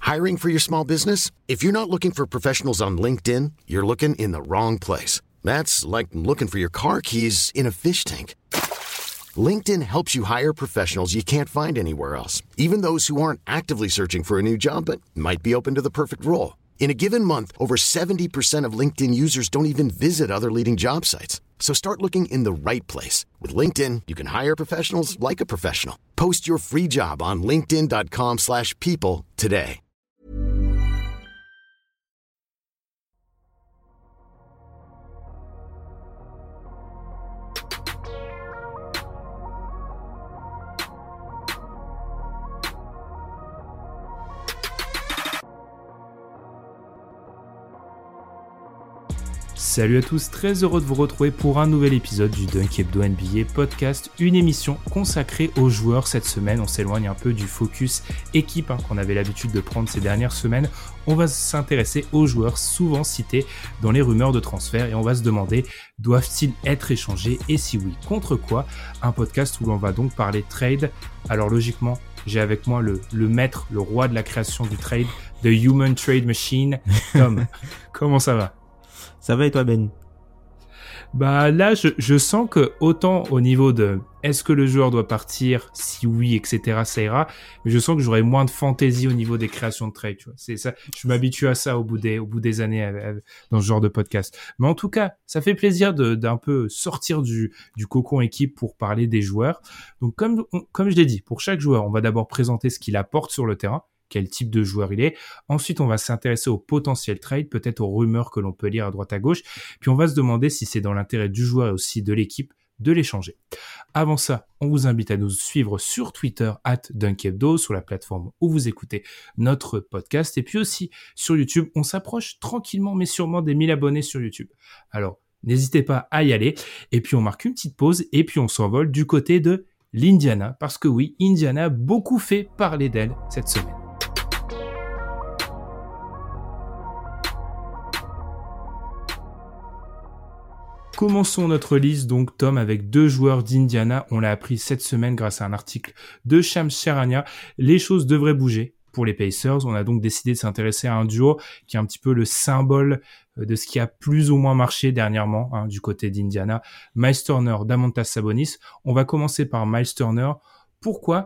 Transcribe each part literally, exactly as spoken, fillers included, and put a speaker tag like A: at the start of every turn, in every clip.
A: Hiring for your small business? If you're not looking for professionals on LinkedIn, you're looking in the wrong place. That's like looking for your car keys in a fish tank. LinkedIn helps you hire professionals you can't find anywhere else, even those who aren't actively searching for a new job but might be open to the perfect role. In a given month, over seventy percent of LinkedIn users don't even visit other leading job sites. So start looking in the right place. With LinkedIn, you can hire professionals like a professional. Post your free job on linkedin dot com slash people today.
B: Salut à tous, très heureux de vous retrouver pour un nouvel épisode du Dunk Hebdo N B A Podcast, une émission consacrée aux joueurs. Cette semaine, on s'éloigne un peu du focus équipe hein, qu'on avait l'habitude de prendre ces dernières semaines. On va s'intéresser aux joueurs souvent cités dans les rumeurs de transfert et on va se demander, doivent-ils être échangés et si oui, contre quoi? Un podcast où l'on va donc parler trade. Alors logiquement, j'ai avec moi le, le maître, le roi de la création du trade, The Human Trade Machine, Tom. Comment ça va?
C: Ça va et toi, Ben?
B: Bah là, je, je sens que autant au niveau de est-ce que le joueur doit partir, si oui, et cetera, ça ira, mais je sens que j'aurai moins de fantaisie au niveau des créations de trade, tu vois. C'est ça, je m'habitue à ça au bout des, au bout des années euh, euh, dans ce genre de podcast. Mais en tout cas, ça fait plaisir de, d'un peu sortir du, du cocon équipe pour parler des joueurs. Donc comme, on, comme je l'ai dit, pour chaque joueur, on va d'abord présenter ce qu'il apporte sur le terrain, quel type de joueur il est. Ensuite, on va s'intéresser au potentiel trade, peut-être aux rumeurs que l'on peut lire à droite à gauche. Puis on va se demander si c'est dans l'intérêt du joueur et aussi de l'équipe de l'échanger. Avant ça, on vous invite à nous suivre sur Twitter arobase Dunk Hebdo, sur la plateforme où vous écoutez notre podcast. Et puis aussi sur YouTube, on s'approche tranquillement mais sûrement des mille abonnés sur YouTube. Alors, n'hésitez pas à y aller. Et puis on marque une petite pause et puis on s'envole du côté de l'Indiana. Parce que oui, Indiana a beaucoup fait parler d'elle cette semaine. Commençons notre liste donc, Tom, avec deux joueurs d'Indiana. On l'a appris cette semaine grâce à un article de Shams Charania. Les choses devraient bouger pour les Pacers. On a donc décidé de s'intéresser à un duo qui est un petit peu le symbole de ce qui a plus ou moins marché dernièrement hein, du côté d'Indiana. Miles Turner, Domantas Sabonis. On va commencer par Miles Turner. Pourquoi ?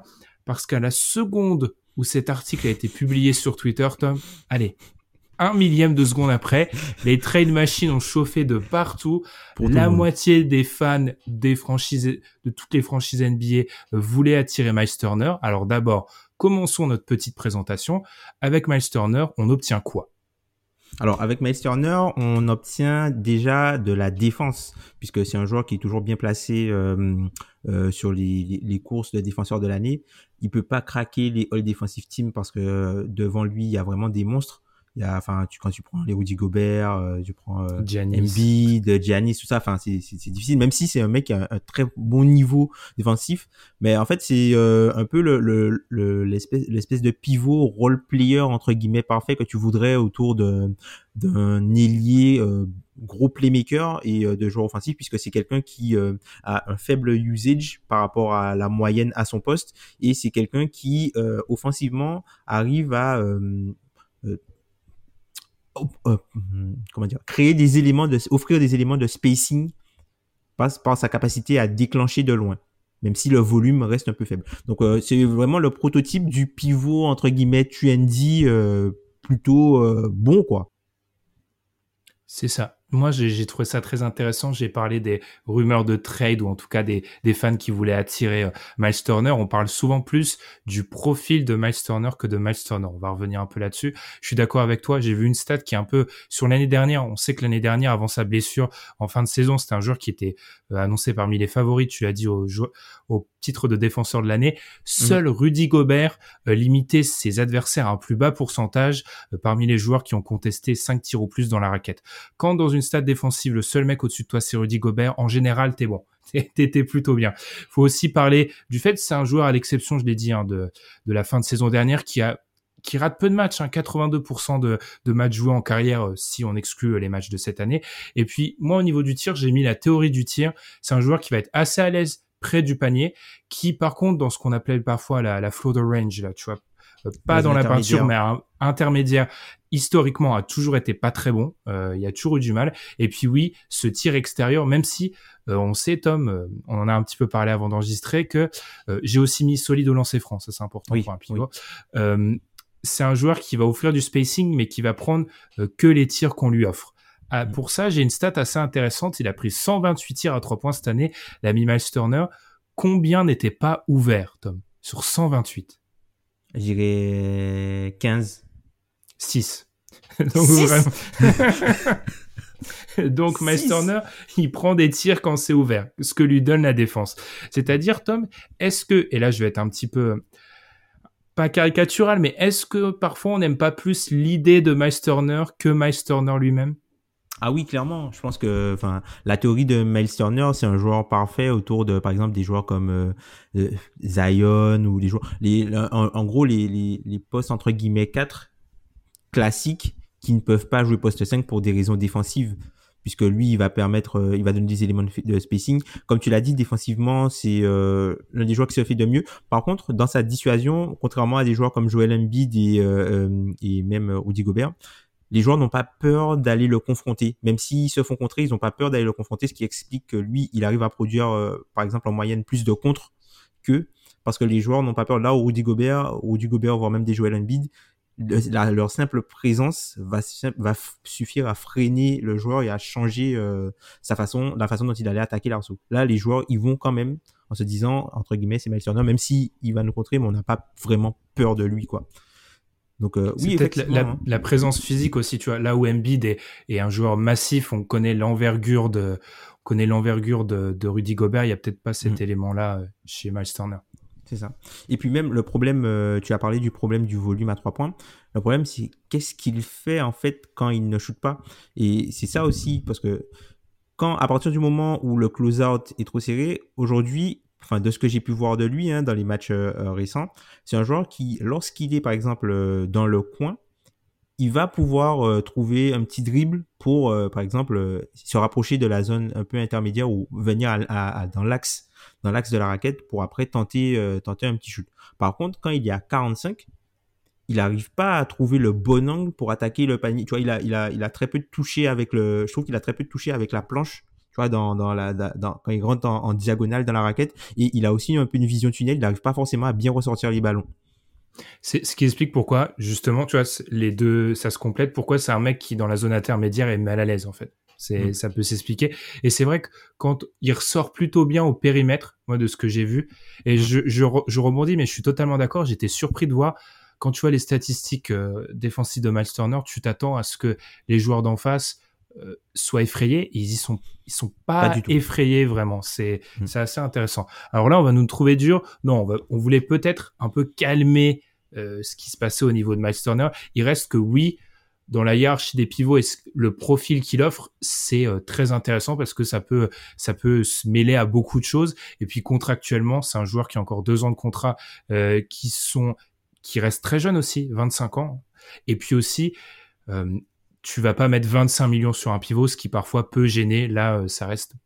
B: Parce qu'à la seconde où cet article a été publié sur Twitter, Tom, allez, un millième de seconde après, les trade machines ont chauffé de partout. Pour la moitié des fans des franchises, de toutes les franchises N B A voulaient attirer Miles Turner. Alors d'abord, commençons notre petite présentation. Avec Miles Turner, on obtient quoi ?
C: Alors, avec Miles Turner, on obtient déjà de la défense, puisque c'est un joueur qui est toujours bien placé euh, euh, sur les, les courses de défenseur de l'année. Il peut pas craquer les All Defensive Team parce que euh, devant lui, il y a vraiment des monstres. Il y a, enfin, tu, quand tu prends les Rudy Gobert, euh, tu prends euh, Embiid, Giannis, tout ça, enfin, c'est, c'est, c'est difficile, même si c'est un mec qui a un, un très bon niveau défensif. Mais en fait, c'est euh, un peu le, le, le, l'espèce, l'espèce de pivot role player, entre guillemets, parfait que tu voudrais autour de, d'un ailier euh, gros playmaker et euh, de joueur offensif, puisque c'est quelqu'un qui euh, a un faible usage par rapport à la moyenne à son poste, et c'est quelqu'un qui, euh, offensivement, arrive à... Euh, euh, Euh, comment dire, créer des éléments de, offrir des éléments de spacing par, par sa capacité à déclencher de loin, même si le volume reste un peu faible. Donc euh, c'est vraiment le prototype du pivot entre guillemets trendy euh, plutôt euh, bon quoi.
B: C'est ça. Moi, j'ai, j'ai trouvé ça très intéressant. J'ai parlé des rumeurs de trade ou en tout cas des, des fans qui voulaient attirer euh, Miles Turner. On parle souvent plus du profil de Miles Turner que de Miles Turner. On va revenir un peu là-dessus. Je suis d'accord avec toi. J'ai vu une stat qui est un peu sur l'année dernière. On sait que l'année dernière, avant sa blessure en fin de saison, c'était un joueur qui était euh, annoncé parmi les favoris. Tu l'as dit au, au titre de défenseur de l'année. Seul mmh. Rudy Gobert euh, limitait ses adversaires à un plus bas pourcentage euh, parmi les joueurs qui ont contesté cinq tirs ou plus dans la raquette. Quand dans une stade défensive, le seul mec au-dessus de toi, c'est Rudy Gobert, en général, t'es bon. T'étais plutôt bien. Faut aussi parler du fait que c'est un joueur, à l'exception, je l'ai dit, hein, de, de la fin de saison dernière, qui a qui rate peu de matchs, hein, quatre-vingt-deux pour cent de, de matchs joués en carrière, euh, si on exclut euh, les matchs de cette année. Et puis, moi, au niveau du tir, j'ai mis la théorie du tir. C'est un joueur qui va être assez à l'aise près du panier, qui, par contre, dans ce qu'on appelait parfois la, la floater range, là, tu vois, euh, pas
C: Dans
B: dans
C: un
B: la peinture,
C: intermédiaire.
B: mais un intermédiaire, historiquement, a toujours été pas très bon. Euh, il y a toujours eu du mal. Et puis oui, ce tir extérieur, même si euh, on sait, Tom, euh, on en a un petit peu parlé avant d'enregistrer, que euh, j'ai aussi mis solide au lancer franc. Ça, c'est important
C: Oui,
B: pour un pivot.
C: oui.
B: Euh, c'est un joueur qui va offrir du spacing, mais qui va prendre euh, que les tirs qu'on lui offre. Ah, pour ça, j'ai une stat assez intéressante. Il a pris cent vingt-huit tirs à trois points cette année, l'ami Miles Turner. Combien n'étaient pas ouverts, Tom, sur cent vingt-huit?
C: Je dirais quinze.
B: six. Donc,
C: Six
B: vraiment... Donc, Miles
C: Six.
B: Turner, il prend des tirs quand c'est ouvert, ce que lui donne la défense. C'est-à-dire, Tom, est-ce que, et là je vais être un petit peu, pas caricatural, mais est-ce que parfois on n'aime pas plus l'idée de Miles Turner que Miles Turner lui-même?
C: Ah oui, clairement. Je pense que, enfin, la théorie de Miles Turner, c'est un joueur parfait autour de, par exemple, des joueurs comme euh, euh, Zion ou les joueurs, les, en, en gros, les, les, les postes entre guillemets quatre classiques qui ne peuvent pas jouer poste cinq pour des raisons défensives, puisque lui, il va permettre, euh, il va donner des éléments de, de spacing. Comme tu l'as dit, défensivement, c'est euh, l'un des joueurs qui se fait de mieux. Par contre, dans sa dissuasion, contrairement à des joueurs comme Joel Embiid et, euh, euh, et même Rudy Gobert, les joueurs n'ont pas peur d'aller le confronter. Même s'ils se font contrer, ils n'ont pas peur d'aller le confronter, ce qui explique que lui, il arrive à produire, euh, par exemple, en moyenne, plus de contres qu'eux, parce que les joueurs n'ont pas peur. Là où Rudy Gobert, Rudy Gobert, voire même des Joel Embiid, le, la, leur simple présence va, va suffire à freiner le joueur et à changer euh, sa façon, la façon dont il allait attaquer l'arceau. Là, les joueurs, ils vont quand même, en se disant, entre guillemets, c'est Miles Turner, même s'il va nous contrer, mais on n'a pas vraiment peur de lui, quoi. Donc euh,
B: c'est
C: oui,
B: peut-être la, la,
C: hein.
B: la présence physique aussi, tu vois. Là où Embiid est, est un joueur massif, on connaît l'envergure de, on connaît l'envergure de, de Rudy Gobert. Il y a peut-être pas cet mmh. élément-là chez Miles Turner.
C: C'est ça. Et puis même le problème, euh, tu as parlé du problème du volume à trois points. Le problème, c'est qu'est-ce qu'il fait en fait quand il ne shoot pas. Et c'est ça aussi, parce que quand à partir du moment où le close-out est trop serré, aujourd'hui, enfin de ce que j'ai pu voir de lui hein, dans les matchs euh, récents, c'est un joueur qui, lorsqu'il est par exemple euh, dans le coin, il va pouvoir euh, trouver un petit dribble pour, euh, par exemple, euh, se rapprocher de la zone un peu intermédiaire ou venir à, à, à, dans l'axe, dans l'axe de la raquette pour après tenter, euh, tenter un petit shoot. Par contre, quand il est à quarante-cinq, il n'arrive pas à trouver le bon angle pour attaquer le panier. Tu vois, il a, il a, il a très peu de toucher avec le. Je trouve qu'il a très peu de toucher avec la planche. Tu vois, dans, dans la, dans, quand il rentre en, en diagonale dans la raquette, et il a aussi un peu une vision tunnel. Il n'arrive pas forcément à bien ressortir les ballons.
B: C'est ce qui explique pourquoi, justement, tu vois, les deux, ça se complète. Pourquoi c'est un mec qui, dans la zone intermédiaire, est mal à l'aise, en fait. C'est, mmh. Ça peut s'expliquer. Et c'est vrai que quand il ressort plutôt bien au périmètre, moi, de ce que j'ai vu, et je, je, je rebondis, mais je suis totalement d'accord. J'étais surpris de voir, quand tu vois les statistiques euh, défensives de Miles Turner, tu t'attends à ce que les joueurs d'en face euh, soient effrayés. Ils y sont, ils sont pas, pas effrayés, vraiment. C'est, mmh. c'est assez intéressant. Alors là, on va nous trouver dur. Non, on, va, on voulait peut-être un peu calmer euh, ce qui se passait au niveau de Miles Turner. Il reste que oui, dans la hiérarchie des pivots et le profil qu'il offre, c'est euh, très intéressant parce que ça peut, ça peut se mêler à beaucoup de choses. Et puis contractuellement, c'est un joueur qui a encore deux ans de contrat, euh, qui sont, qui reste très jeune aussi, vingt-cinq ans. Et puis aussi, euh, tu vas pas mettre vingt-cinq millions sur un pivot, ce qui parfois peut gêner. Là, euh, ça reste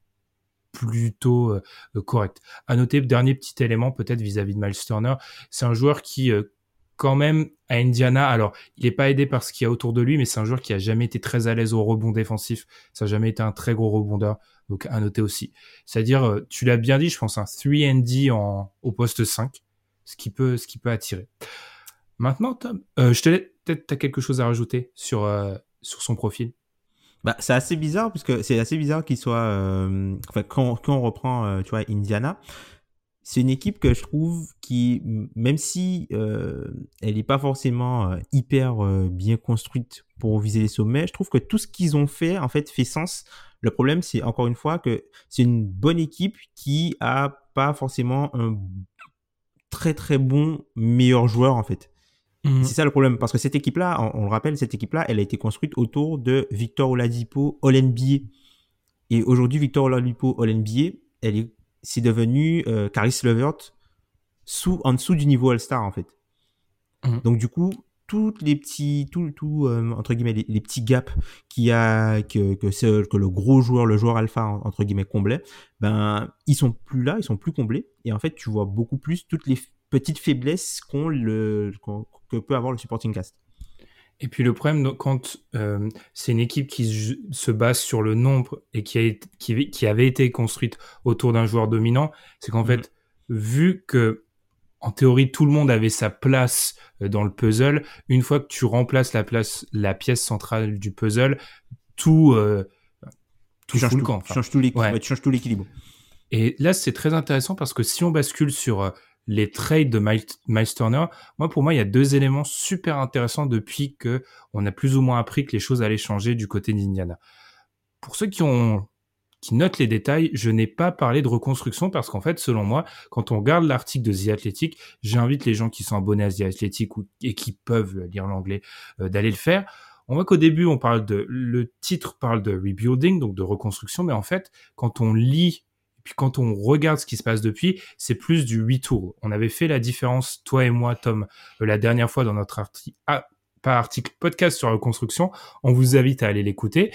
B: plutôt euh, correct. À noter, dernier petit élément peut-être vis-à-vis de Miles Turner, c'est un joueur qui euh, quand même à Indiana, alors il est pas aidé par ce qu'il y a autour de lui, mais c'est un joueur qui a jamais été très à l'aise au rebond défensif, ça a jamais été un très gros rebondeur, donc à noter aussi. C'est-à-dire, euh, tu l'as bien dit, je pense un trois and D en au poste cinq, ce qui peut ce qui peut attirer. Maintenant, Tom, euh, je te laisse, peut-être t'as quelque chose à rajouter sur euh, sur son profil.
C: Bah, c'est assez bizarre parce que c'est assez bizarre qu'il soit, euh, enfin, quand, quand on reprend, euh, tu vois, Indiana, c'est une équipe que je trouve qui, même si euh, elle n'est pas forcément euh, hyper euh, bien construite pour viser les sommets, je trouve que tout ce qu'ils ont fait, en fait, fait sens. Le problème, c'est encore une fois que c'est une bonne équipe qui a pas forcément un très très bon meilleur joueur, en fait. Mmh. C'est ça le problème, parce que cette équipe-là, on, on le rappelle, cette équipe-là, elle a été construite autour de Victor Oladipo, All-N B A. Et aujourd'hui, Victor Oladipo, All-N B A, elle est, c'est devenu euh, Caris LeVert sous, en dessous du niveau All-Star, en fait. Mmh. Donc, du coup, toutes les petits, tout, tout, euh, entre guillemets, les, les petits gaps qu'il y a, que, que, c'est, que le gros joueur, le joueur alpha, entre guillemets, comblait, ben, ils sont plus là, ils sont plus comblés. Et en fait, tu vois beaucoup plus toutes les petites faiblesses qu'ont le, qu'ont, que peut avoir le supporting cast.
B: Et puis le problème, quand euh, c'est une équipe qui se base sur le nombre et qui, a, qui, qui avait été construite autour d'un joueur dominant, c'est qu'en mmh. fait, vu que en théorie tout le monde avait sa place dans le puzzle, une fois que tu remplaces la place, la pièce centrale du puzzle, tout, euh, tout fout le camp.
C: Tu changes tout l'équilibre. Ouais. Tu changes tout l'équilibre.
B: Et là, c'est très intéressant parce que si on bascule sur euh, les trades de Miles, Miles Turner, moi, pour moi, il y a deux éléments super intéressants depuis que on a plus ou moins appris que les choses allaient changer du côté d'Indiana. Pour ceux qui ont, qui notent les détails, je n'ai pas parlé de reconstruction parce qu'en fait, selon moi, quand on regarde l'article de The Athletic, j'invite les gens qui sont abonnés à The Athletic ou, et qui peuvent lire l'anglais euh, d'aller le faire. On voit qu'au début, on parle de, le titre parle de rebuilding, donc de reconstruction, mais en fait, quand on lit puis quand on regarde ce qui se passe depuis, c'est plus du retool. On avait fait la différence, toi et moi, Tom, euh, la dernière fois dans notre article, ah, pas article, podcast sur la reconstruction. On vous invite à aller l'écouter.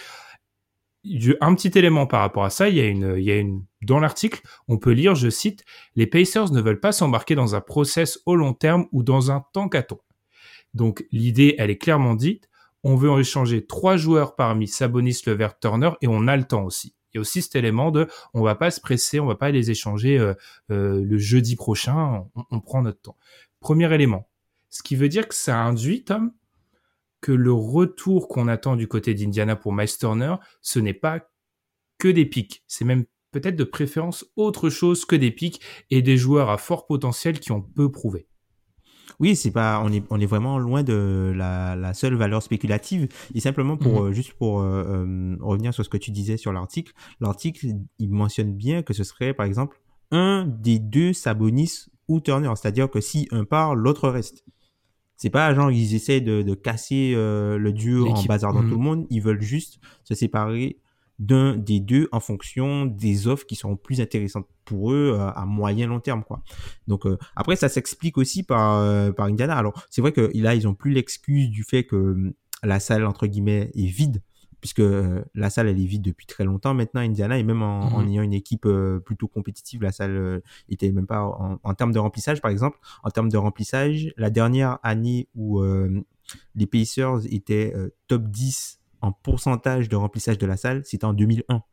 B: Un petit élément par rapport à ça, il y a une, il y a une, dans l'article, on peut lire, je cite, les Pacers ne veulent pas s'embarquer dans un process au long terme ou dans un tankathon. Donc, l'idée, elle est clairement dite. On veut échanger trois joueurs parmi Sabonis, Levert, Turner et on a le temps aussi. Il y a aussi cet élément de, on va pas se presser, on va pas les échanger euh, euh, le jeudi prochain, on, on prend notre temps. Premier élément. Ce qui veut dire que ça induit, Tom, que le retour qu'on attend du côté d'Indiana pour Miles Turner, ce n'est pas que des pics. C'est même peut-être de préférence autre chose que des pics et des joueurs à fort potentiel qui ont peu prouvé.
C: Oui, c'est pas, on est, on est vraiment loin de la, la seule valeur spéculative. Et simplement pour, mmh. euh, juste pour euh, euh, revenir sur ce que tu disais sur l'article, l'article, il mentionne bien que ce serait, par exemple, un des deux Sabonis ou Turner. C'est-à-dire que si un part, l'autre reste. C'est pas genre, ils essaient de, de casser euh, le duo L'équipe. en bazardant mmh. tout le monde. Ils veulent juste se séparer d'un des deux en fonction des offres qui seront plus intéressantes pour eux euh, à moyen long terme, quoi. Donc euh, après ça s'explique aussi par euh, par Indiana. Alors c'est vrai que là ils ont plus l'excuse du fait que euh, la salle entre guillemets est vide, puisque euh, la salle elle est vide depuis très longtemps maintenant Indiana, et même en, mmh. en ayant une équipe euh, plutôt compétitive, la salle euh, était même pas en, en termes de remplissage. Par exemple, en termes de remplissage, la dernière année où euh, les Pacers étaient euh, top dix en pourcentage de remplissage de la salle, c'était en deux mille un.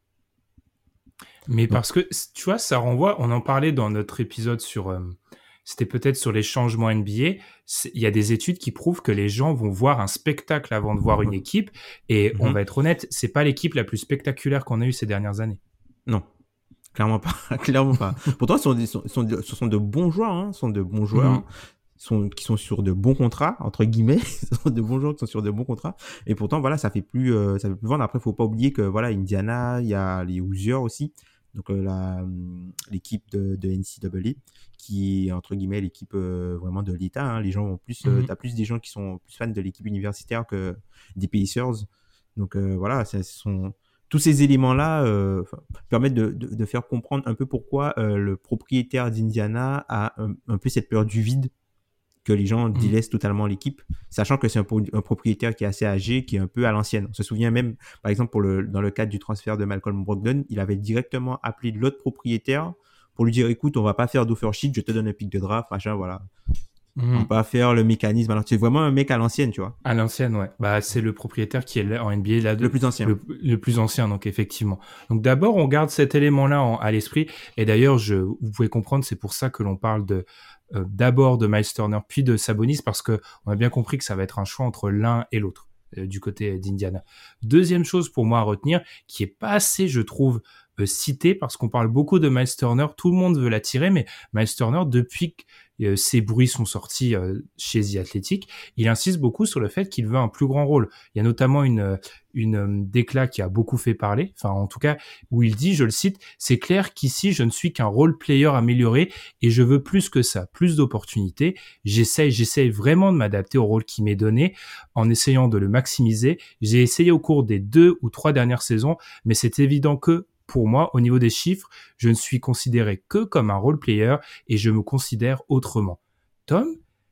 B: Mais Donc. parce que, tu vois, ça renvoie, on en parlait dans notre épisode sur, euh, c'était peut-être sur les changements N B A, il y a des études qui prouvent que les gens vont voir un spectacle avant de voir une équipe, et mm-hmm. on va être honnête, c'est pas l'équipe la plus spectaculaire qu'on a eue ces dernières années.
C: Non, clairement pas, clairement pas. Pourtant, ce sont, des, sont, sont de, ce sont de bons joueurs, hein, ce sont de bons joueurs. Mm-hmm. Sont, qui sont sur de bons contrats, entre guillemets, ce sont de bons joueurs qui sont sur de bons contrats, et pourtant, voilà, ça fait plus, euh, ça fait plus vendre. Après, faut pas oublier que, voilà, Indiana, il y a les Hoosiers aussi, donc euh, la, l'équipe de, de N C A A, qui est, entre guillemets, l'équipe euh, vraiment de l'État, hein. Les gens ont plus, euh, mm-hmm. t'as plus des gens qui sont plus fans de l'équipe universitaire que des Pacers, donc euh, voilà, ce sont... Tous ces éléments-là euh, permettent de, de, de faire comprendre un peu pourquoi euh, le propriétaire d'Indiana a un, un peu cette peur du vide, que les gens délaissent mmh. totalement l'équipe, sachant que c'est un, un propriétaire qui est assez âgé, qui est un peu à l'ancienne. On se souvient même, par exemple, pour le, dans le cadre du transfert de Malcolm Brogdon, il avait directement appelé l'autre propriétaire pour lui dire, écoute, on va pas faire d'offer sheet, je te donne un pic de draft, machin, voilà. Mmh. On va pas faire le mécanisme. Alors, c'est vraiment un mec à l'ancienne, tu vois.
B: À l'ancienne, ouais. Bah, c'est le propriétaire qui est en N B A là. De,
C: le plus ancien.
B: Le, le plus ancien, donc effectivement. Donc d'abord, on garde cet élément-là en, à l'esprit. Et d'ailleurs, je, vous pouvez comprendre, c'est pour ça que l'on parle de euh, d'abord de Miles Turner, puis de Sabonis, parce que on a bien compris que ça va être un choix entre l'un et l'autre euh, du côté d'Indiana. Deuxième chose pour moi à retenir, qui est pas assez, je trouve, euh, cité, parce qu'on parle beaucoup de Miles Turner, tout le monde veut l'attirer, mais Miles Turner, depuis que Euh, ces bruits sont sortis euh, chez The Athletic, il insiste beaucoup sur le fait qu'il veut un plus grand rôle. Il y a notamment une une euh, déclat qui a beaucoup fait parler, enfin en tout cas où il dit, je le cite, c'est clair qu'ici je ne suis qu'un role player amélioré et je veux plus que ça, plus d'opportunités. J'essaye, j'essaye vraiment de m'adapter au rôle qui m'est donné en essayant de le maximiser. J'ai essayé au cours des deux ou trois dernières saisons, mais c'est évident que pour moi, au niveau des chiffres, je ne suis considéré que comme un role player et je me considère autrement. Tom,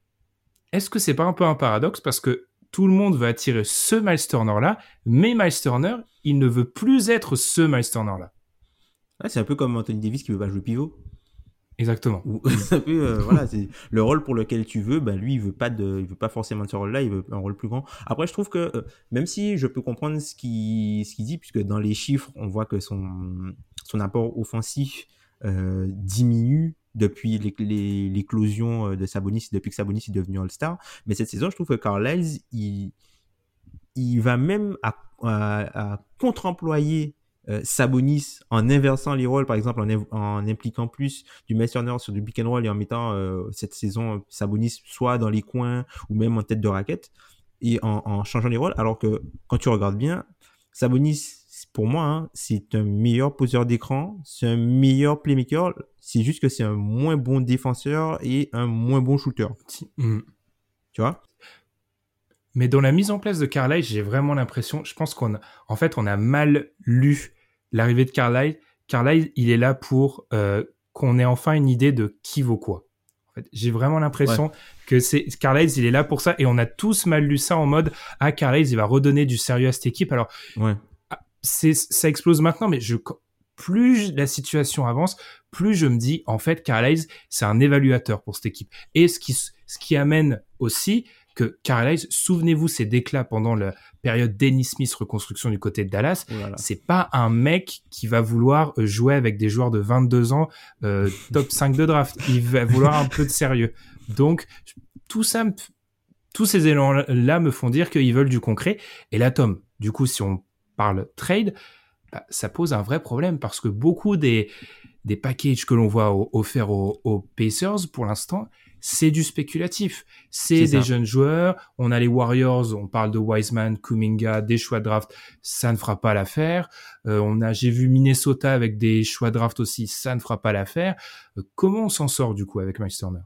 B: est-ce que c'est pas un peu un paradoxe parce que tout le monde veut attirer ce Miles Turner-là, mais Miles Turner, il ne veut plus être ce Miles Turner-là.
C: Ouais, c'est un peu comme Anthony Davis qui veut pas jouer pivot.
B: Exactement.
C: Ou ça peut, euh, voilà, c'est le rôle pour lequel tu veux. Ben lui, il veut pas de, il veut pas forcément de ce rôle-là. Il veut un rôle plus grand. Après, je trouve que euh, même si je peux comprendre ce qu'il, ce qu'il dit, puisque dans les chiffres, on voit que son son apport offensif euh, diminue depuis l'é- l'é- l'éclosion de Sabonis, depuis que Sabonis est devenu All-Star. Mais cette saison, je trouve que Carlisle, il il va même à, à, à contre-employer euh, Sabonis en inversant les rôles, par exemple en, en impliquant plus du Miles Turner sur du pick and roll et en mettant euh, cette saison Sabonis soit dans les coins ou même en tête de raquette et en, en changeant les rôles. Alors que quand tu regardes bien, Sabonis, pour moi, hein, c'est un meilleur poseur d'écran, c'est un meilleur playmaker. C'est juste que c'est un moins bon défenseur et un moins bon shooter.
B: Mm.
C: Tu vois?
B: Mais dans la mise en place de Carlisle, j'ai vraiment l'impression, je pense qu'on a, en fait, on a mal lu l'arrivée de Carlisle. Carlisle, il est là pour euh, qu'on ait enfin une idée de qui vaut quoi. En fait, j'ai vraiment l'impression ouais. que c'est Carlisle, il est là pour ça, et on a tous mal lu ça en mode ah Carlisle, il va redonner du sérieux à cette équipe. Alors,
C: ouais.
B: c'est ça explose maintenant, mais je plus la situation avance, plus je me dis en fait Carlisle, c'est un évaluateur pour cette équipe. Et ce qui ce qui amène aussi que Carlisle, souvenez-vous ces déclats pendant la période Dennis Smith reconstruction du côté de Dallas, voilà. C'est pas un mec qui va vouloir jouer avec des joueurs de vingt-deux ans euh, top cinq de draft. Il va vouloir un peu de sérieux. Donc tout ça, tous ces éléments-là me font dire qu'ils veulent du concret. Et là, Tom, du coup, si on parle trade, bah, ça pose un vrai problème parce que beaucoup des des packages que l'on voit au, offerts aux, aux Pacers pour l'instant, c'est du spéculatif. C'est, c'est des ça. Jeunes joueurs. On a les Warriors, on parle de Wiseman, Kuminga, des choix de draft. Ça ne fera pas l'affaire. Euh, on a, j'ai vu Minnesota avec des choix de draft aussi. Ça ne fera pas l'affaire. Euh, comment on s'en sort du coup avec Miles Turner?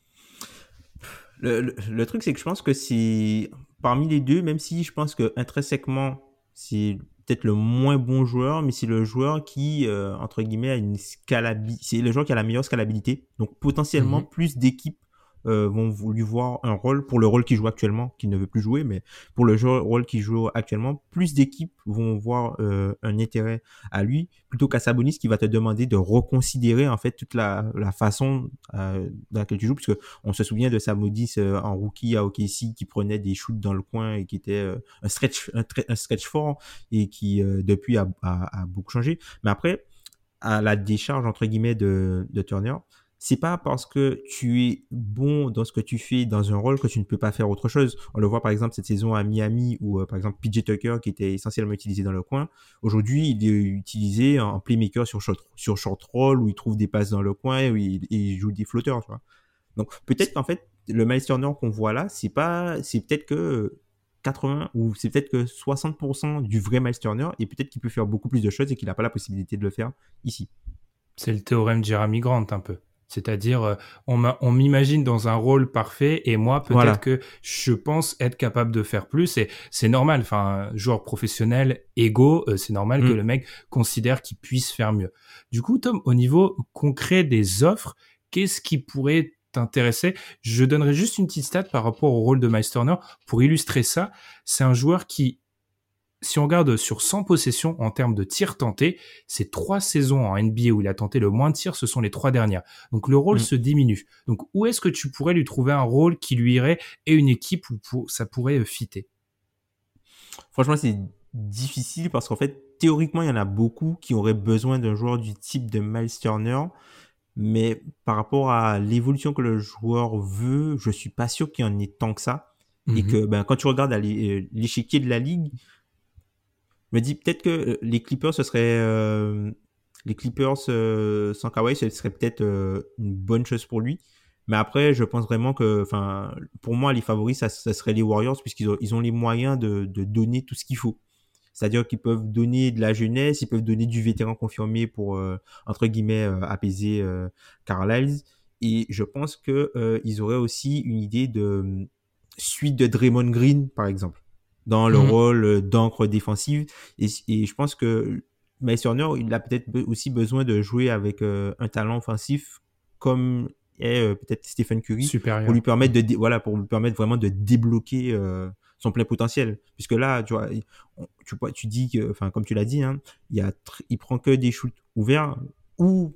C: Le, le, le truc, c'est que je pense que c'est parmi les deux, même si je pense que intrinsèquement, c'est peut-être le moins bon joueur, mais c'est le joueur qui, euh, entre guillemets, a une scalabilité. C'est le joueur qui a la meilleure scalabilité. Donc, potentiellement, mm-hmm. plus d'équipes euh, vont lui voir un rôle pour le rôle qu'il joue actuellement, qu'il ne veut plus jouer, mais pour le jeu, rôle qu'il joue actuellement, plus d'équipes vont voir euh, un intérêt à lui, plutôt qu'à Sabonis qui va te demander de reconsidérer en fait toute la, la façon euh, dans laquelle tu joues, puisque on se souvient de Sabonis euh, en rookie à O K C qui prenait des shoots dans le coin et qui était euh, un stretch un, un stretch fort et qui euh, depuis a, a, a beaucoup changé. Mais après, à la décharge entre guillemets de, de Turner, c'est pas parce que tu es bon dans ce que tu fais dans un rôle que tu ne peux pas faire autre chose. On le voit par exemple cette saison à Miami où euh, par exemple P J Tucker qui était essentiellement utilisé dans le coin, aujourd'hui il est utilisé en playmaker sur short, sur short roll où il trouve des passes dans le coin où il, il joue des flotteurs, tu vois. Donc peut-être qu'en fait le Miles Turner qu'on voit là, c'est pas, c'est peut-être que quatre-vingts ou c'est peut-être que soixante pour cent du vrai Miles Turner et peut-être qu'il peut faire beaucoup plus de choses et qu'il n'a pas la possibilité de le faire ici.
B: C'est le théorème de Jeremy Grant un peu. C'est-à-dire, euh, on, m'a, on m'imagine dans un rôle parfait et moi, peut-être voilà. que je pense être capable de faire plus et c'est normal. Enfin, joueur professionnel, égaux, euh, c'est normal mmh. que le mec considère qu'il puisse faire mieux. Du coup, Tom, au niveau concret des offres, qu'est-ce qui pourrait t'intéresser? Je donnerai juste une petite stat par rapport au rôle de Miles Turner pour illustrer ça. C'est un joueur qui, si on regarde sur cent possessions en termes de tirs tentés, c'est trois saisons en N B A où il a tenté le moins de tirs, ce sont les trois dernières. Donc le rôle mmh. se diminue. Donc où est-ce que tu pourrais lui trouver un rôle qui lui irait et une équipe où pour, ça pourrait fitter?
C: Franchement, c'est difficile parce qu'en fait, théoriquement, il y en a beaucoup qui auraient besoin d'un joueur du type de Miles Turner. Mais par rapport à l'évolution que le joueur veut, je suis pas sûr qu'il y en ait tant que ça. Mmh. Et que ben, quand tu regardes à l'échiquier de la ligue, je me dis peut-être que les Clippers, ce serait euh, les Clippers euh, sans Kawhi, ce serait peut-être euh, une bonne chose pour lui. Mais après, je pense vraiment que, enfin, pour moi, les favoris, ça, ça serait les Warriors puisqu'ils ont, ils ont les moyens de, de donner tout ce qu'il faut. C'est-à-dire qu'ils peuvent donner de la jeunesse, ils peuvent donner du vétéran confirmé pour euh, entre guillemets euh, apaiser euh, Carlisle. Et je pense que euh, ils auraient aussi une idée de euh, suite de Draymond Green, par exemple, dans le mmh. rôle d'encre défensive. Et, et je pense que Miles Turner, il a peut-être aussi besoin de jouer avec euh, un talent offensif comme est euh, peut-être Stephen Curry
B: supérieur.
C: Pour lui permettre de dé- voilà pour lui permettre vraiment de débloquer euh, son plein potentiel. Puisque là, tu vois, tu, tu dis que, enfin, comme tu l'as dit, hein, il y a, tr- il prend que des shoots ouverts ou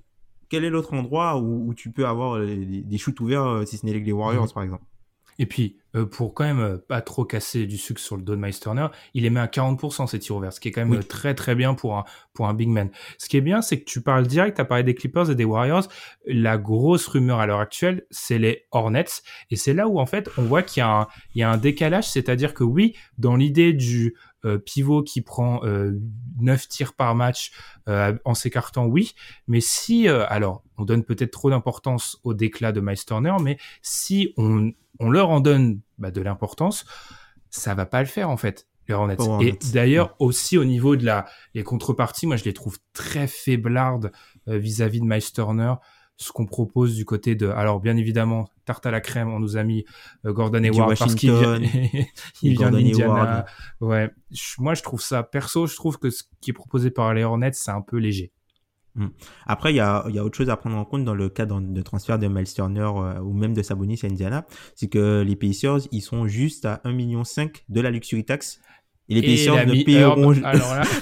C: quel est l'autre endroit où, où tu peux avoir euh, des, des shoots ouverts, euh, si ce n'est les Warriors, mmh. par exemple.
B: Et puis, euh, pour quand même euh, pas trop casser du sucre sur le dos de Miles Turner, il les met à quarante pour cent ses tirs ouverts, ce qui est quand même oui. euh, très très bien pour un, pour un big man. Ce qui est bien, c'est que tu parles direct, tu as parlé des Clippers et des Warriors. La grosse rumeur à l'heure actuelle, c'est les Hornets. Et c'est là où, en fait, on voit qu'il y a un, il y a un décalage, c'est-à-dire que oui, dans l'idée du euh, pivot qui prend euh, neuf tirs par match euh, en s'écartant, oui. Mais si, euh, alors, on donne peut-être trop d'importance au déclat de Miles Turner, mais si on on leur en donne bah, de l'importance, ça va pas le faire en fait, les Hornets. Oh, et d'ailleurs ouais. aussi au niveau de la les contreparties, moi je les trouve très faiblardes euh, vis-à-vis de Miles Turner. Ce qu'on propose du côté de, alors bien évidemment, tarte à la crème, on nous a mis euh, Gordon Hayward parce qu'il vient, il vient d'Indiana. Ouais, je, moi je trouve ça perso, je trouve que ce qui est proposé par les Hornets, c'est un peu léger.
C: Après, il y a, il y a autre chose à prendre en compte dans le cas de transfert de Miles Turner euh, ou même de Sabonis à Indiana, c'est que les Pacers, ils sont juste à un virgule cinq million de la luxury tax. Et les Pacers et ne payeront alors là,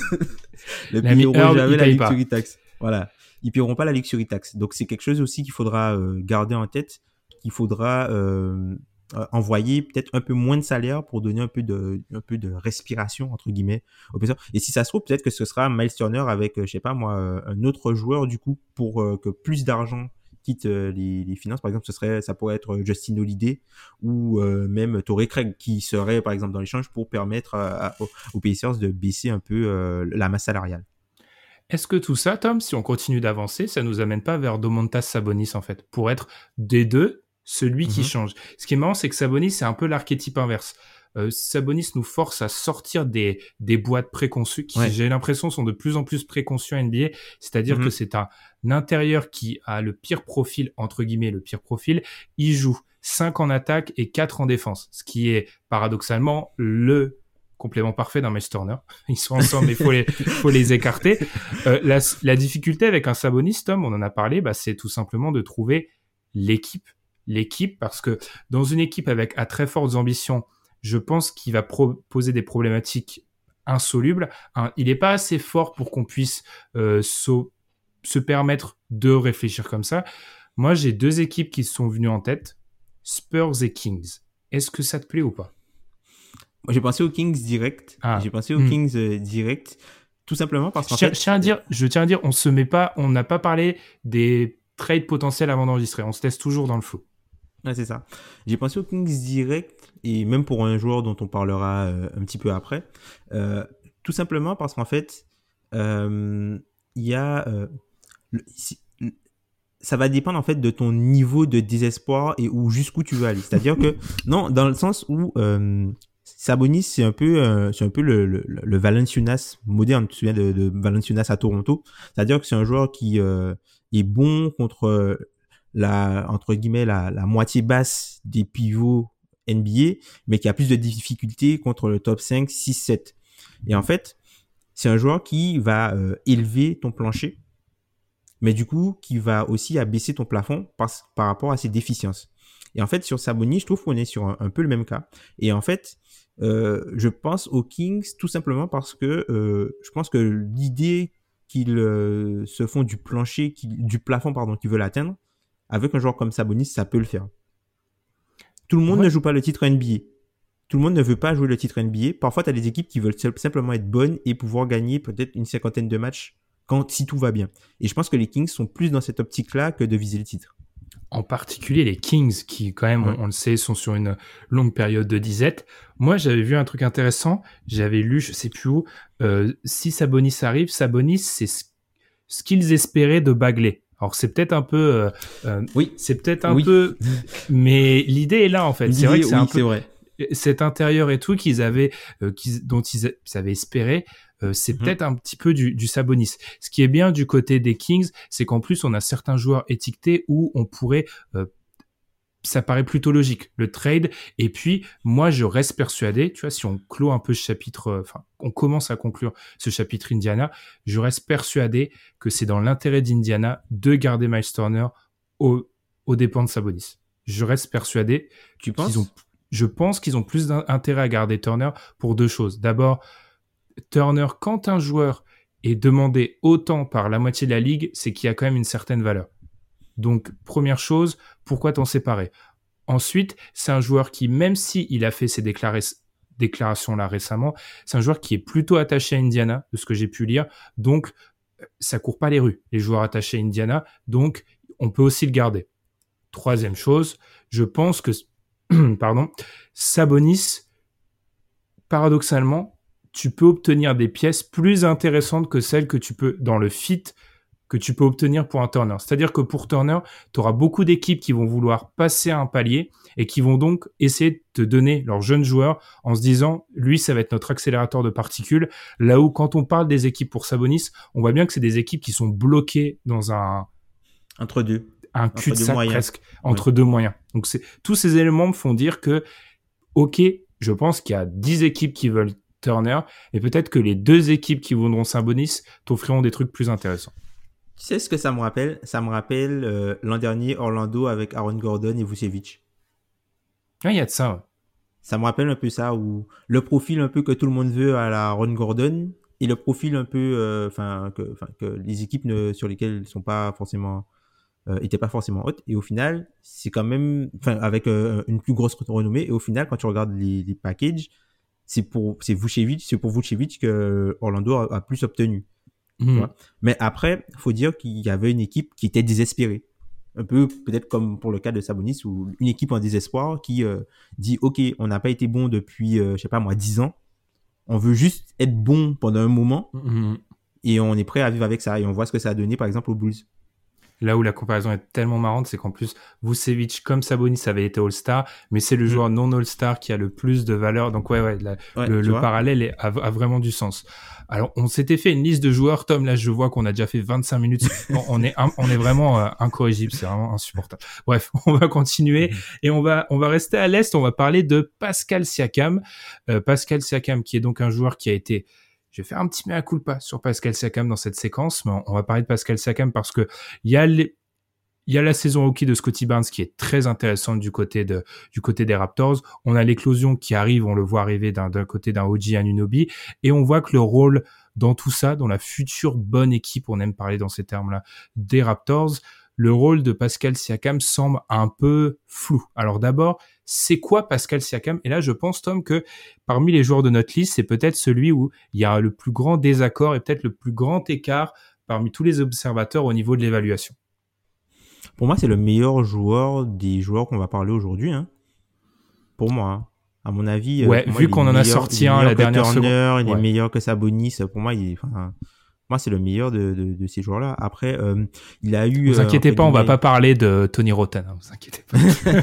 C: ne payeront jamais la luxury tax. Voilà. Ils paieront pas la luxury tax. Donc, c'est quelque chose aussi qu'il faudra euh, garder en tête, qu'il faudra euh, euh, envoyer peut-être un peu moins de salaire pour donner un peu de, un peu de respiration, entre guillemets, aux Pacers. Et si ça se trouve, peut-être que ce sera Miles Turner avec, euh, je sais pas moi, euh, un autre joueur, du coup, pour euh, que plus d'argent quitte euh, les, les finances. Par exemple, ce serait, ça pourrait être Justin Holiday ou euh, même Torrey Craig qui serait, par exemple, dans l'échange pour permettre à, à, aux Pacers de baisser un peu euh, la masse salariale.
B: Est-ce que tout ça, Tom, si on continue d'avancer, ça nous amène pas vers Domantas Sabonis, en fait, pour être des deux, celui mm-hmm. qui change. Ce qui est marrant, c'est que Sabonis, c'est un peu l'archétype inverse. Euh, Sabonis nous force à sortir des, des boîtes préconçues qui, ouais. j'ai l'impression, sont de plus en plus préconçues en N B A. C'est-à-dire mm-hmm. que c'est un, un intérieur qui a le pire profil, entre guillemets, le pire profil. Il joue cinq en attaque et quatre en défense. Ce qui est, paradoxalement, le complément parfait d'un Miles Turner. Ils sont ensemble, mais il faut les, faut les écarter. Euh, la, la difficulté avec un Sabonis, Tom, on en a parlé, bah, c'est tout simplement de trouver l'équipe. L'équipe, parce que dans une équipe avec à très fortes ambitions, je pense qu'il va pro- poser des problématiques insolubles. Hein, il n'est pas assez fort pour qu'on puisse euh, so- se permettre de réfléchir comme ça. Moi, j'ai deux équipes qui sont venues en tête, Spurs et Kings. Est-ce que ça te plaît ou pas ?
C: Moi, j'ai pensé aux Kings direct. Ah. J'ai pensé aux mmh. Kings euh, direct, tout simplement parce qu'en
B: je,
C: fait...
B: Je tiens à dire, je tiens à dire, on se met pas, on n'a pas parlé des trades potentiels avant d'enregistrer. On se laisse toujours dans le flou.
C: Ouais, c'est ça. J'ai pensé aux Kings direct, et même pour un joueur dont on parlera euh, un petit peu après, euh, tout simplement parce qu'en fait, il euh, y a... Euh, le, si, ça va dépendre en fait de ton niveau de désespoir et où jusqu'où tu veux aller. C'est-à-dire que, non, dans le sens où... Euh, Sabonis, c'est un peu, euh, c'est un peu le, le, le Valanciunas moderne. Tu te souviens de, de Valanciunas à Toronto? C'est-à-dire que c'est un joueur qui euh, est bon contre la, entre guillemets, la, la moitié basse des pivots N B A, mais qui a plus de difficultés contre le top cinq, six, sept. Et en fait, c'est un joueur qui va euh, élever ton plancher, mais du coup, qui va aussi abaisser ton plafond par, par rapport à ses déficiences. Et en fait, sur Sabonis, je trouve qu'on est sur un, un peu le même cas. Et en fait, euh, je pense aux Kings tout simplement parce que euh, je pense que l'idée qu'ils euh, se font du plancher, du plafond, pardon, qu'ils veulent atteindre, avec un joueur comme Sabonis, ça peut le faire. Tout le monde ouais. ne joue pas le titre N B A. Tout le monde ne veut pas jouer le titre N B A. Parfois, tu as des équipes qui veulent simplement être bonnes et pouvoir gagner peut-être une cinquantaine de matchs quand, si tout va bien. Et je pense que les Kings sont plus dans cette optique-là que de viser le titre.
B: En particulier les Kings, qui quand même, ouais. on, on le sait, sont sur une longue période de disette. Moi, j'avais vu un truc intéressant. J'avais lu, je sais plus où, euh, si Sabonis arrive, Sabonis, c'est ce, ce qu'ils espéraient de Bagley. Alors, c'est peut-être un peu... Euh, euh, oui. C'est peut-être un oui. peu... Mais l'idée est là, en fait. L'idée, c'est vrai que c'est oui, un peu...
C: C'est vrai.
B: Cet intérieur et tout qu'ils avaient, euh, qu'ils, dont ils, ils avaient espéré, euh, c'est mmh. peut-être un petit peu du, du Sabonis. Ce qui est bien du côté des Kings, c'est qu'en plus on a certains joueurs étiquetés où on pourrait, euh, ça paraît plutôt logique, le trade. Et puis moi je reste persuadé, tu vois, si on clôt un peu ce chapitre, enfin euh, on commence à conclure ce chapitre Indiana, je reste persuadé que c'est dans l'intérêt d'Indiana de garder Miles Turner au, aux dépens de Sabonis. Je reste persuadé.
C: Tu penses?
B: Qu'ils ont Je pense qu'ils ont plus d'intérêt à garder Turner pour deux choses. D'abord, Turner, quand un joueur est demandé autant par la moitié de la ligue, c'est qu'il y a quand même une certaine valeur. Donc, première chose, pourquoi t'en séparer? Ensuite, c'est un joueur qui, même s'il a fait ses déclara- déclarations-là récemment, c'est un joueur qui est plutôt attaché à Indiana, de ce que j'ai pu lire. Donc, ça court pas les rues, les joueurs attachés à Indiana. Donc, on peut aussi le garder. Troisième chose, je pense que, pardon, Sabonis, paradoxalement, tu peux obtenir des pièces plus intéressantes que celles que tu peux, dans le fit, que tu peux obtenir pour un Turner. C'est-à-dire que pour Turner, tu auras beaucoup d'équipes qui vont vouloir passer un palier et qui vont donc essayer de te donner leurs jeunes joueurs en se disant, lui, ça va être notre accélérateur de particules. Là où, quand on parle des équipes pour Sabonis, on voit bien que c'est des équipes qui sont bloquées dans un...
C: Entre deux.
B: Un cul-de-sac presque, entre ouais. deux moyens. Donc, c'est, tous ces éléments me font dire que, ok, je pense qu'il y a dix équipes qui veulent Turner, et peut-être que les deux équipes qui voudront Sabonis t'offriront des trucs plus intéressants.
C: Tu sais ce que ça me rappelle? Ça me rappelle euh, l'an dernier Orlando avec Aaron Gordon et Vucevic.
B: Ah, il y a de ça, ouais.
C: Ça me rappelle un peu ça, où le profil un peu que tout le monde veut à la Aaron Gordon, et le profil un peu, enfin, euh, que, que les équipes ne, sur lesquelles ils sont pas forcément... Euh, était pas forcément haute, et au final c'est quand même, enfin, avec euh, une plus grosse renommée, et au final quand tu regardes les, les packages, c'est pour c'est Vucevic, c'est pour Vucevic que Orlando a, a plus obtenu. Mmh. Tu vois. Mais après faut dire qu'il y avait une équipe qui était désespérée, un peu peut-être comme pour le cas de Sabonis, ou une équipe en désespoir qui euh, dit ok, on n'a pas été bon depuis euh, je sais pas moi dix ans, on veut juste être bon pendant un moment, mmh. et on est prêt à vivre avec ça, et on voit ce que ça a donné par exemple aux Bulls.
B: Là où la comparaison est tellement marrante, c'est qu'en plus, Vucevic comme Sabonis avait été All-Star, mais c'est le mmh. joueur non All-Star qui a le plus de valeur. Donc ouais, ouais, la, ouais le, le parallèle est, a, a vraiment du sens. Alors, on s'était fait une liste de joueurs. Tom, là, je vois qu'on a déjà fait vingt-cinq minutes. on, on est, un, on est vraiment euh, incorrigible. C'est vraiment insupportable. Bref, on va continuer et on va, on va rester à l'Est. On va parler de Pascal Siakam. Euh, Pascal Siakam, qui est donc un joueur qui a été... Je vais faire un petit mea culpa sur Pascal Siakam dans cette séquence, mais on va parler de Pascal Siakam parce que il y a les, il y a la saison rookie de Scottie Barnes qui est très intéressante du côté de, du côté des Raptors. On a l'éclosion qui arrive, on le voit arriver d'un, d'un côté d'un O G Anunoby, et on voit que le rôle dans tout ça, dans la future bonne équipe, on aime parler dans ces termes-là, des Raptors, le rôle de Pascal Siakam semble un peu flou. Alors d'abord, c'est quoi Pascal Siakam? Et là, je pense, Tom, que parmi les joueurs de notre liste, c'est peut-être celui où il y a le plus grand désaccord et peut-être le plus grand écart parmi tous les observateurs au niveau de l'évaluation.
C: Pour moi, c'est le meilleur joueur des joueurs qu'on va parler aujourd'hui. Hein. Pour moi, hein. À mon avis,
B: ouais,
C: pour
B: vu
C: moi,
B: qu'on en a sorti un la dernière
C: Turner,
B: seconde,
C: il est
B: ouais.
C: meilleur que Sabonis. Pour moi, il est, enfin, moi, c'est le meilleur de, de, de ces joueurs-là. Après, euh, il a eu.
B: Vous inquiétez
C: euh,
B: pas, on va pas parler de Tony Roten. Hein, vous inquiétez pas.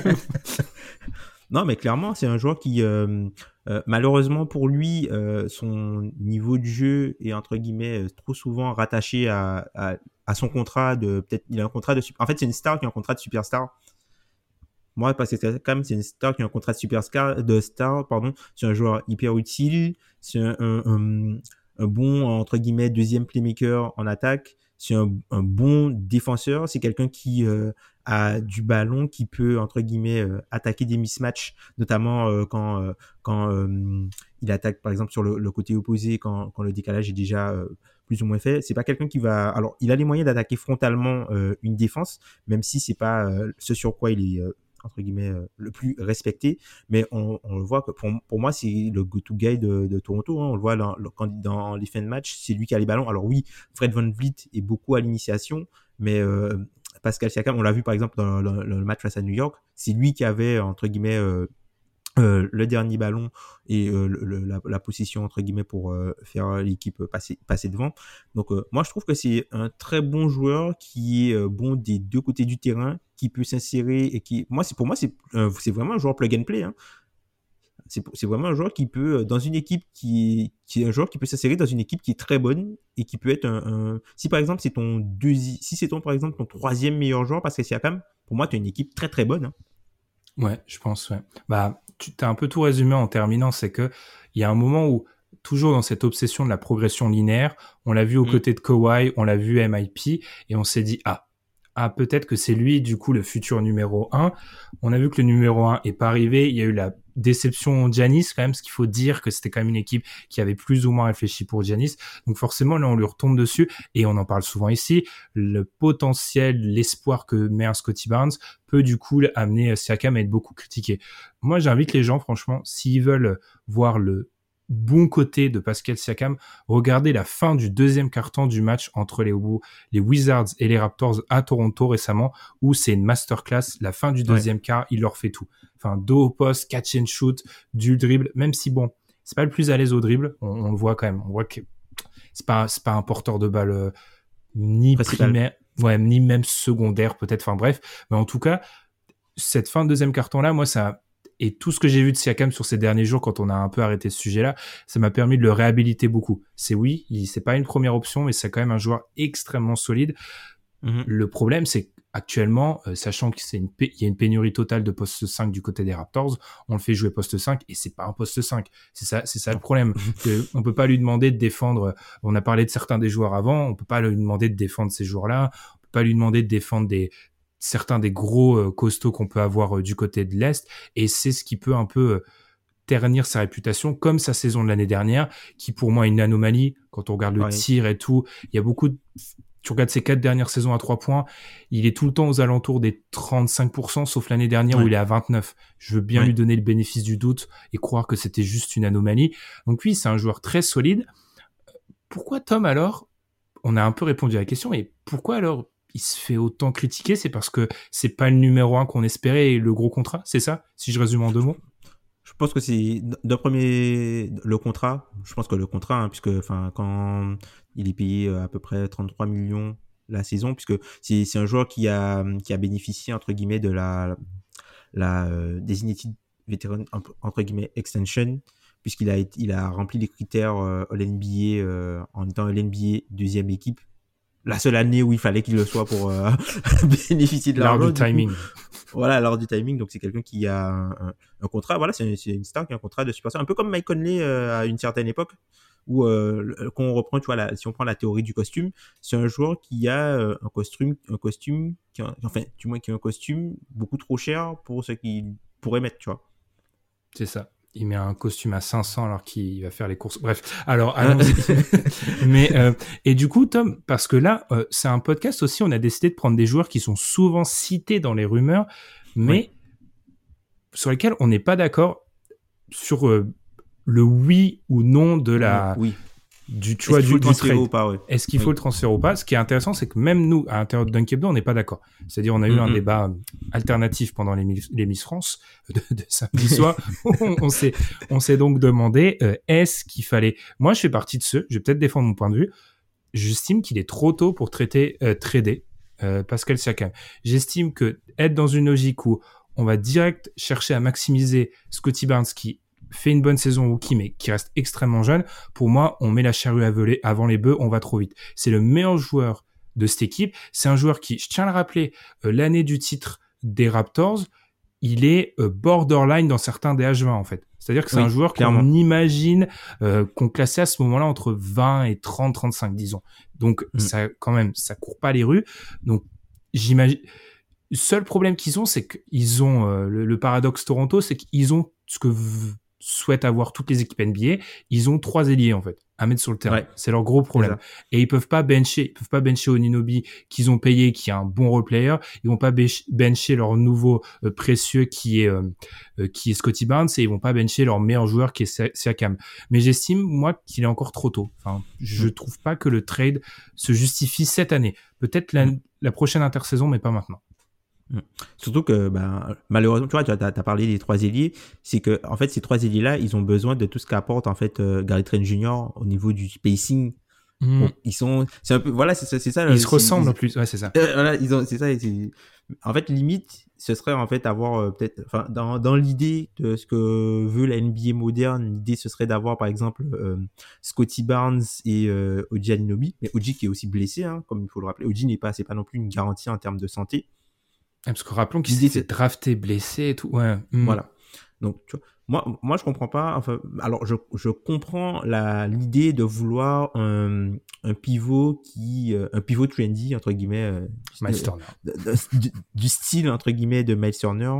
C: Non, mais clairement, c'est un joueur qui, euh, euh, malheureusement pour lui, euh, son niveau de jeu est entre guillemets trop souvent rattaché à, à, à son contrat de, peut-être, il a un contrat de, en fait, c'est une star qui a un contrat de superstar. Moi, parce que c'est quand même, c'est une star qui a un contrat de superstar, de star, pardon. C'est un joueur hyper utile. C'est un, un, un, un bon, entre guillemets, deuxième playmaker en attaque. C'est un, un bon défenseur. C'est quelqu'un qui euh, a du ballon, qui peut, entre guillemets, euh, attaquer des mismatchs, notamment euh, quand, euh, quand euh, il attaque, par exemple, sur le, le côté opposé, quand, quand le décalage est déjà euh, plus ou moins fait. C'est pas quelqu'un qui va... Alors, il a les moyens d'attaquer frontalement euh, une défense, même si c'est pas euh, ce sur quoi il est... Euh, entre guillemets, euh, le plus respecté, mais on, on le voit que pour, pour moi, c'est le go-to guy de, de Toronto, hein. On le voit dans, dans, dans les fins de match, c'est lui qui a les ballons. Alors oui, Fred VanVleet est beaucoup à l'initiation, mais euh, Pascal Siakam, on l'a vu par exemple dans, dans, dans le match face à New York, c'est lui qui avait, entre guillemets, euh, Euh, le dernier ballon et euh, le, la, la position entre guillemets pour euh, faire l'équipe passer, passer devant. Donc euh, moi je trouve que c'est un très bon joueur qui est euh, bon des deux côtés du terrain, qui peut s'insérer et qui, moi c'est pour moi c'est euh, c'est vraiment un joueur plug and play. Hein. C'est c'est vraiment un joueur qui peut dans une équipe qui qui est un joueur qui peut s'insérer dans une équipe qui est très bonne et qui peut être un, un si par exemple c'est ton deuxième, si c'est ton par exemple ton troisième meilleur joueur parce que Siakam, pour moi tu as une équipe très très bonne. Hein.
B: Ouais, je pense, ouais. Bah, tu t'as un peu tout résumé en terminant, c'est que il y a un moment où, toujours dans cette obsession de la progression linéaire, on l'a vu aux mmh. côtés de Kawhi, on l'a vu M I P, et on s'est dit, ah, ah, peut-être que c'est lui, du coup, le futur numéro un. On a vu que le numéro un est pas arrivé, il y a eu la déception Giannis quand même, ce qu'il faut dire que c'était quand même une équipe qui avait plus ou moins réfléchi pour Giannis. Donc forcément là on lui retombe dessus et on en parle souvent ici. Le potentiel, l'espoir que met un Scottie Barnes peut du coup amener Siakam à être beaucoup critiqué. Moi j'invite les gens franchement, s'ils veulent voir le bon côté de Pascal Siakam, regardez la fin du deuxième quart-temps du match entre les, les Wizards et les Raptors à Toronto récemment, où c'est une masterclass. La fin du deuxième ouais. quart, il leur fait tout. Enfin, dos au poste, catch and shoot, du dribble, même si bon, c'est pas le plus à l'aise au dribble, on, on le voit quand même. On voit que c'est pas, c'est pas un porteur de balle euh, ni Principal. primaire, ouais, ni même secondaire peut-être. Enfin bref, mais en tout cas, cette fin de deuxième quart-temps-là, moi ça et tout ce que j'ai vu de Siakam sur ces derniers jours, quand on a un peu arrêté ce sujet-là, ça m'a permis de le réhabiliter beaucoup. C'est oui, il, c'est pas une première option, mais c'est quand même un joueur extrêmement solide. Mm-hmm. Le problème, c'est qu'actuellement, euh, sachant qu'il c'est une p- y a une pénurie totale de poste cinq du côté des Raptors, on le fait jouer poste cinq et c'est pas un poste cinq. C'est ça, c'est ça le problème. que on peut pas lui demander de défendre. On a parlé de certains des joueurs avant, on peut pas lui demander de défendre ces joueurs-là. On peut pas lui demander de défendre des certains des gros euh, costauds qu'on peut avoir euh, du côté de l'Est, et c'est ce qui peut un peu euh, ternir sa réputation, comme sa saison de l'année dernière, qui pour moi est une anomalie, quand on regarde le ouais. tir et tout, il y a beaucoup de... Tu regardes ses quatre dernières saisons à trois points, il est tout le temps aux alentours des trente-cinq pour cent, sauf l'année dernière ouais. où il est à vingt-neuf. Je veux bien ouais. lui donner le bénéfice du doute et croire que c'était juste une anomalie. Donc oui, c'est un joueur très solide. Pourquoi Tom alors, on a un peu répondu à la question, et pourquoi alors il se fait autant critiquer? C'est parce que c'est pas le numéro un qu'on espérait et le gros contrat, c'est ça? Si je résume en deux mots.
C: Je pense que c'est d'un premier le contrat. Je pense que le contrat, hein, puisque enfin quand il est payé à peu près trente-trois millions la saison, puisque c'est c'est un joueur qui a qui a bénéficié entre guillemets de la la euh, Designated Veteran entre guillemets extension, puisqu'il a il a rempli les critères euh, All-N B A euh, en étant All-N B A deuxième équipe. La seule année où il fallait qu'il le soit pour euh, bénéficier de l'argent.
B: Lors du timing.
C: Coup, voilà, lors du timing. Donc, c'est quelqu'un qui a un, un, un contrat. Voilà, c'est, c'est une star qui a un contrat de superstar. Un peu comme Mike Conley euh, à une certaine époque, où euh, quand on reprend, tu vois, la, si on prend la théorie du costume, c'est un joueur qui a euh, un costume, un costume, qui a, enfin, du moins qui a un costume beaucoup trop cher pour ce qu'il pourrait mettre, tu vois.
B: C'est ça. Il met un costume à cinq cents alors qu'il va faire les courses. Bref, alors allons-y. Mais euh, et du coup, Tom, parce que là, euh, c'est un podcast aussi, on a décidé de prendre des joueurs qui sont souvent cités dans les rumeurs, mais oui. sur lesquels on n'est pas d'accord sur euh, le oui ou non de la...
C: Oui.
B: Du, tu vois, du, du trade.
C: Ou pas, ouais.
B: Est-ce qu'il faut oui. le transférer ou pas? Ce qui est intéressant, c'est que même nous, à l'intérieur de Dunkebdo, on n'est pas d'accord. C'est-à-dire, on a mm-hmm. eu un débat alternatif pendant les, les Miss France de, de samedi soir. on, on s'est, on s'est donc demandé, euh, est-ce qu'il fallait... Moi, je fais partie de ceux, je vais peut-être défendre mon point de vue, j'estime qu'il est trop tôt pour traiter, euh, trader euh, Pascal Siakam. J'estime que être dans une logique où on va direct chercher à maximiser Scottie Barnes, qui fait une bonne saison rookie, mais qui reste extrêmement jeune, pour moi, on met la charrue avant les bœufs, on va trop vite. C'est le meilleur joueur de cette équipe. C'est un joueur qui, je tiens à le rappeler, euh, l'année du titre des Raptors, il est euh, borderline dans certains des H vingt, en fait. C'est-à-dire que c'est oui, un joueur clairement. qu'on imagine, euh, qu'on classait à ce moment-là entre vingt et trente, trente-cinq, disons. Donc, mm. ça, quand même, ça court pas les rues. Donc, j'imagine... Le seul problème qu'ils ont, c'est qu'ils ont, euh, le, le paradoxe Toronto, c'est qu'ils ont ce que v- souhaitent avoir toutes les équipes N B A, ils ont trois ailiers en fait à mettre sur le terrain. Ouais. C'est leur gros problème. Et ils peuvent pas bencher, ils peuvent pas bencher Anunoby qu'ils ont payé, qui est un bon role player. Ils vont pas bencher leur nouveau euh, précieux qui est euh, euh, qui est Scottie Barnes, et ils vont pas bencher leur meilleur joueur qui est Siakam. Mais j'estime moi qu'il est encore trop tôt. Enfin, je trouve pas que le trade se justifie cette année. Peut-être la, la prochaine intersaison, mais pas maintenant.
C: Mmh. Surtout que ben, malheureusement, tu vois, tu as, t'as parlé des trois ailiers, c'est que en fait ces trois ailiers là, ils ont besoin de tout ce qu'apporte en fait euh, Gary Trent junior au niveau du spacing. Mmh. Bon, ils sont, c'est un peu, voilà, c'est, c'est ça.
B: Ils se ressemblent en plus, ouais, c'est ça.
C: Euh, voilà, ils ont, c'est ça. C'est, en fait, limite, ce serait en fait avoir euh, peut-être, enfin, dans dans l'idée de ce que veut la N B A moderne, l'idée ce serait d'avoir par exemple euh, Scottie Barnes et euh, O G Anunoby, mais O G qui est aussi blessé, hein, comme il faut le rappeler. O G n'est pas, c'est pas non plus une garantie en termes de santé.
B: Parce que rappelons qu'il s'est c'est... drafté, blessé et tout. Ouais. Mmh.
C: Voilà. Donc, tu vois, moi, moi, je comprends pas. Enfin, alors, je, je comprends la, l'idée de vouloir un, un pivot qui, euh, un pivot trendy, entre guillemets, euh,
B: Miles Turner.
C: De, de, de, du, du style, entre guillemets, de Miles Turner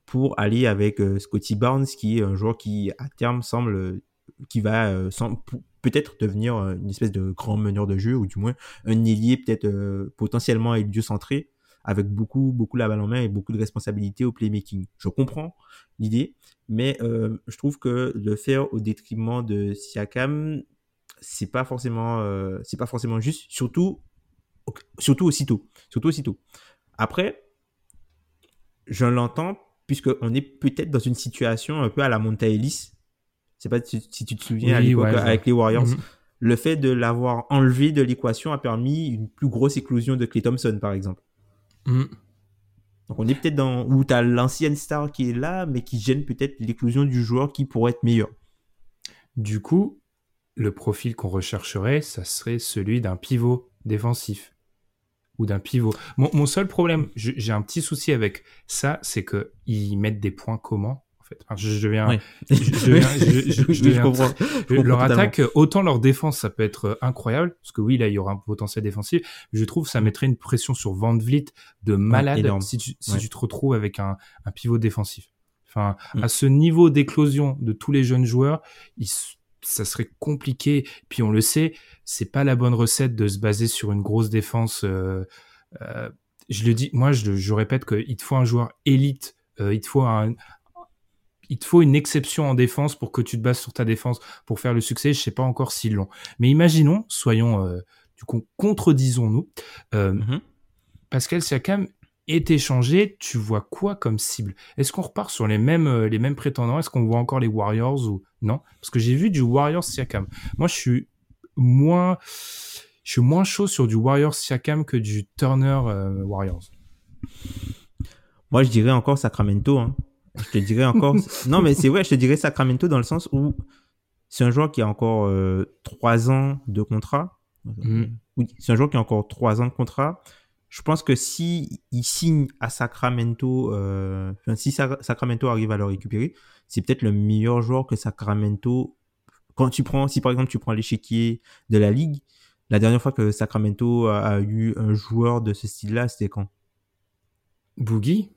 C: pour aller avec euh, Scotty Barnes, qui est un joueur qui, à terme, semble, qui va euh, semble, peut-être devenir une espèce de grand meneur de jeu, ou du moins un ailier peut-être euh, potentiellement héliocentré, avec beaucoup, beaucoup la balle en main et beaucoup de responsabilités au playmaking. Je comprends l'idée, mais euh, je trouve que le faire au détriment de Siakam, c'est pas forcément, euh, c'est pas forcément juste, surtout, surtout aussitôt, surtout aussitôt. Après, je l'entends, puisqu'on est peut-être dans une situation un peu à la Monta Ellis. Je sais pas si, si tu te souviens, oui, à l'époque, ouais, avec les Warriors. Mm-hmm. Le fait de l'avoir enlevé de l'équation a permis une plus grosse éclosion de Klay Thompson, par exemple. Mm. Donc, on est peut-être dans où tu as l'ancienne star qui est là, mais qui gêne peut-être l'éclosion du joueur qui pourrait être meilleur.
B: Du coup, le profil qu'on rechercherait, ça serait celui d'un pivot défensif. Ou d'un pivot. Mon, mon seul problème, je, j'ai un petit souci avec ça, c'est qu'ils mettent des points comment, en fait. Enfin, je, je deviens... Oui. Je, je, deviens, je, je, je, je, deviens, je comprends. Je comprends leur totalement. Attaque, autant leur défense, ça peut être incroyable, parce que oui, là, il y aura un potentiel défensif. Je trouve que ça mettrait une pression sur Van Vliet de malade ouais, si, tu, si ouais. tu te retrouves avec un, un pivot défensif. Enfin, mm. à ce niveau d'éclosion de tous les jeunes joueurs, ils ça serait compliqué. Puis on le sait, c'est pas la bonne recette de se baser sur une grosse défense. Euh, euh, je le dis, moi je, je répète qu'il te faut un joueur élite, euh, il te faut un, il te faut une exception en défense pour que tu te bases sur ta défense pour faire le succès. Je sais pas encore s'ils l'ont. Mais imaginons, soyons euh, du coup contredisons-nous. Euh, mm-hmm. Pascal Siakam est échangé, tu vois quoi comme cible? Est-ce qu'on repart sur les mêmes euh, les mêmes prétendants? Est-ce qu'on voit encore les Warriors ou non? Parce que j'ai vu du Warriors Siakam. Moi, je suis moins je suis moins chaud sur du Warriors Siakam que du Turner euh, Warriors.
C: Moi, je dirais encore Sacramento. Hein. Je te dirais encore. Non, mais c'est vrai, je te dirais Sacramento dans le sens où c'est un joueur qui a encore euh, trois ans de contrat. Mm. Oui, c'est un joueur qui a encore trois ans de contrat. Je pense que si il signe à Sacramento, euh, enfin, si Sacramento arrive à le récupérer, c'est peut-être le meilleur joueur que Sacramento. Quand tu prends, si par exemple tu prends l'échiquier de la ligue, la dernière fois que Sacramento a, a eu un joueur de ce style-là, c'était quand?
B: Boogie?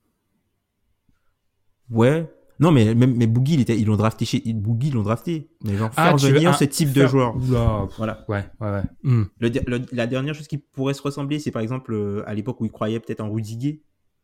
C: Ouais. Non, mais même mais Boogie, il était, ils l'ont drafté chez Boogie, ils l'ont drafté. Mais genre faire ah, venir veux, ce type faire... de joueur.
B: Oula, voilà. Ouais, ouais, ouais. Mm.
C: Le, le, la dernière chose qui pourrait se ressembler, c'est par exemple à l'époque où ils croyaient peut-être en Rudy Gay,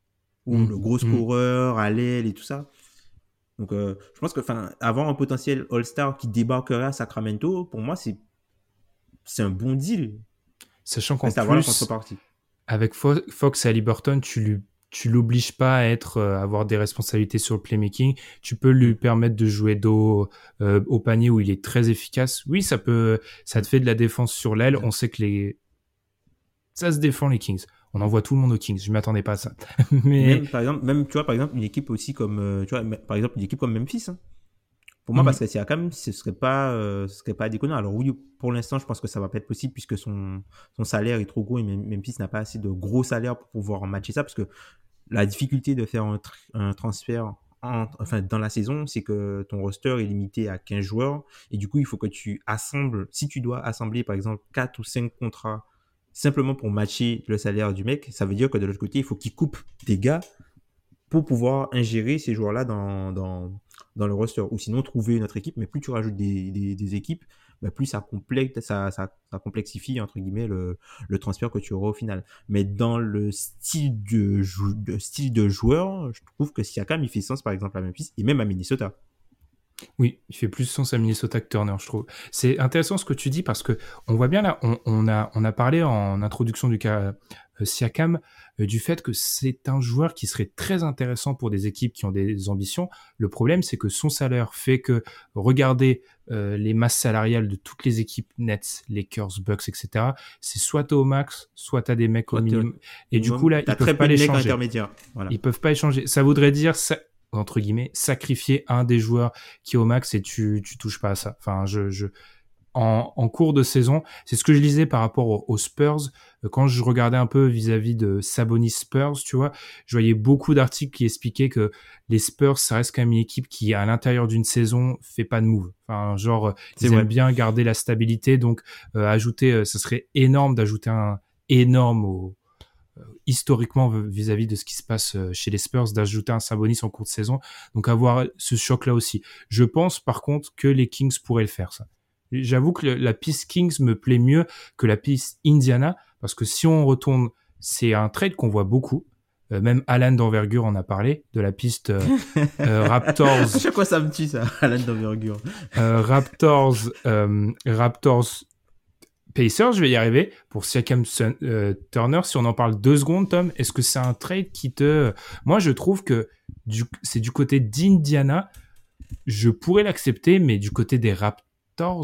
C: ou mm. le gros scoreur mm. à l'aile et tout ça. Donc, euh, je pense que, enfin, avoir un potentiel All-Star qui débarquerait à Sacramento, pour moi, c'est c'est un bon deal.
B: Sachant qu'en plus, avec Fo- Fox et Haliburton, tu lui tu l'obliges pas à être euh, avoir des responsabilités sur le playmaking. Tu peux lui permettre de jouer dos euh, au panier où il est très efficace. Oui, ça peut, ça te fait de la défense sur l'aile. On sait que les ça se défend les Kings. On envoie tout le monde aux Kings. Je m'attendais pas à ça. Mais
C: même, par exemple, même tu vois par exemple une équipe aussi comme euh, tu vois par exemple une équipe comme Memphis. Hein. Pour moi, mm-hmm. parce que Siakam, ce serait pas, euh, ce serait pas déconnant. Alors oui, pour l'instant, je pense que ça va pas être possible puisque son son salaire est trop gros et Memphis n'a pas assez de gros salaire pour pouvoir matcher ça parce que la difficulté de faire un, tr- un transfert en, enfin, dans la saison, c'est que ton roster est limité à quinze joueurs et du coup, il faut que tu assembles, si tu dois assembler par exemple quatre ou cinq contrats simplement pour matcher le salaire du mec, ça veut dire que de l'autre côté, il faut qu'il coupe des gars pour pouvoir ingérer ces joueurs-là dans, dans, dans le roster ou sinon trouver une autre équipe. Mais plus tu rajoutes des, des, des équipes, bah plus ça, complexe, ça, ça, ça complexifie entre guillemets le, le transfert que tu auras au final. Mais dans le style de, jou- de, style de joueur, je trouve que Siakam, il fait sens par exemple à Memphis et même à Minnesota.
B: Oui, il fait plus sens à Minnesota que Turner, je trouve. C'est intéressant ce que tu dis parce que on voit bien là, on, on a on a parlé en introduction du cas euh, Siakam euh, du fait que c'est un joueur qui serait très intéressant pour des équipes qui ont des ambitions. Le problème, c'est que son salaire fait que regardez euh, les masses salariales de toutes les équipes Nets, Lakers, Bucks, et cetera. C'est soit t'es au max, soit t'as des mecs soit au minimum. Et minimum, du coup là, ils peuvent pas les changer. Voilà. Ils peuvent pas échanger. Ça voudrait dire ça. Entre guillemets, sacrifier un des joueurs qui est au max et tu tu touches pas à ça. Enfin, je je en en cours de saison, c'est ce que je lisais par rapport aux, aux Spurs quand je regardais un peu vis-à-vis de Sabonis Spurs, tu vois, je voyais beaucoup d'articles qui expliquaient que les Spurs, ça reste quand même une équipe qui à l'intérieur d'une saison fait pas de move. Enfin, genre ils aiment bien garder la stabilité, donc euh, ajouter, euh, ça serait énorme d'ajouter un énorme au historiquement vis-à-vis de ce qui se passe chez les Spurs, d'ajouter un Sabonis en cours de saison. Donc avoir ce choc-là aussi. Je pense par contre que les Kings pourraient le faire, ça. J'avoue que le, la piste Kings me plaît mieux que la piste Indiana, parce que si on retourne, c'est un trade qu'on voit beaucoup. Euh, même Alan d'envergure en a parlé, de la piste euh, euh, Raptors.
C: À chaque fois ça me tue ça, Alan d'envergure.
B: euh, Raptors, euh, Raptors Pacers, je vais y arriver. Pour Siakam euh, Turner, si on en parle deux secondes, Tom, est-ce que c'est un trade qui te... Moi, je trouve que du... c'est du côté d'Indiana, je pourrais l'accepter, mais du côté des Raptors,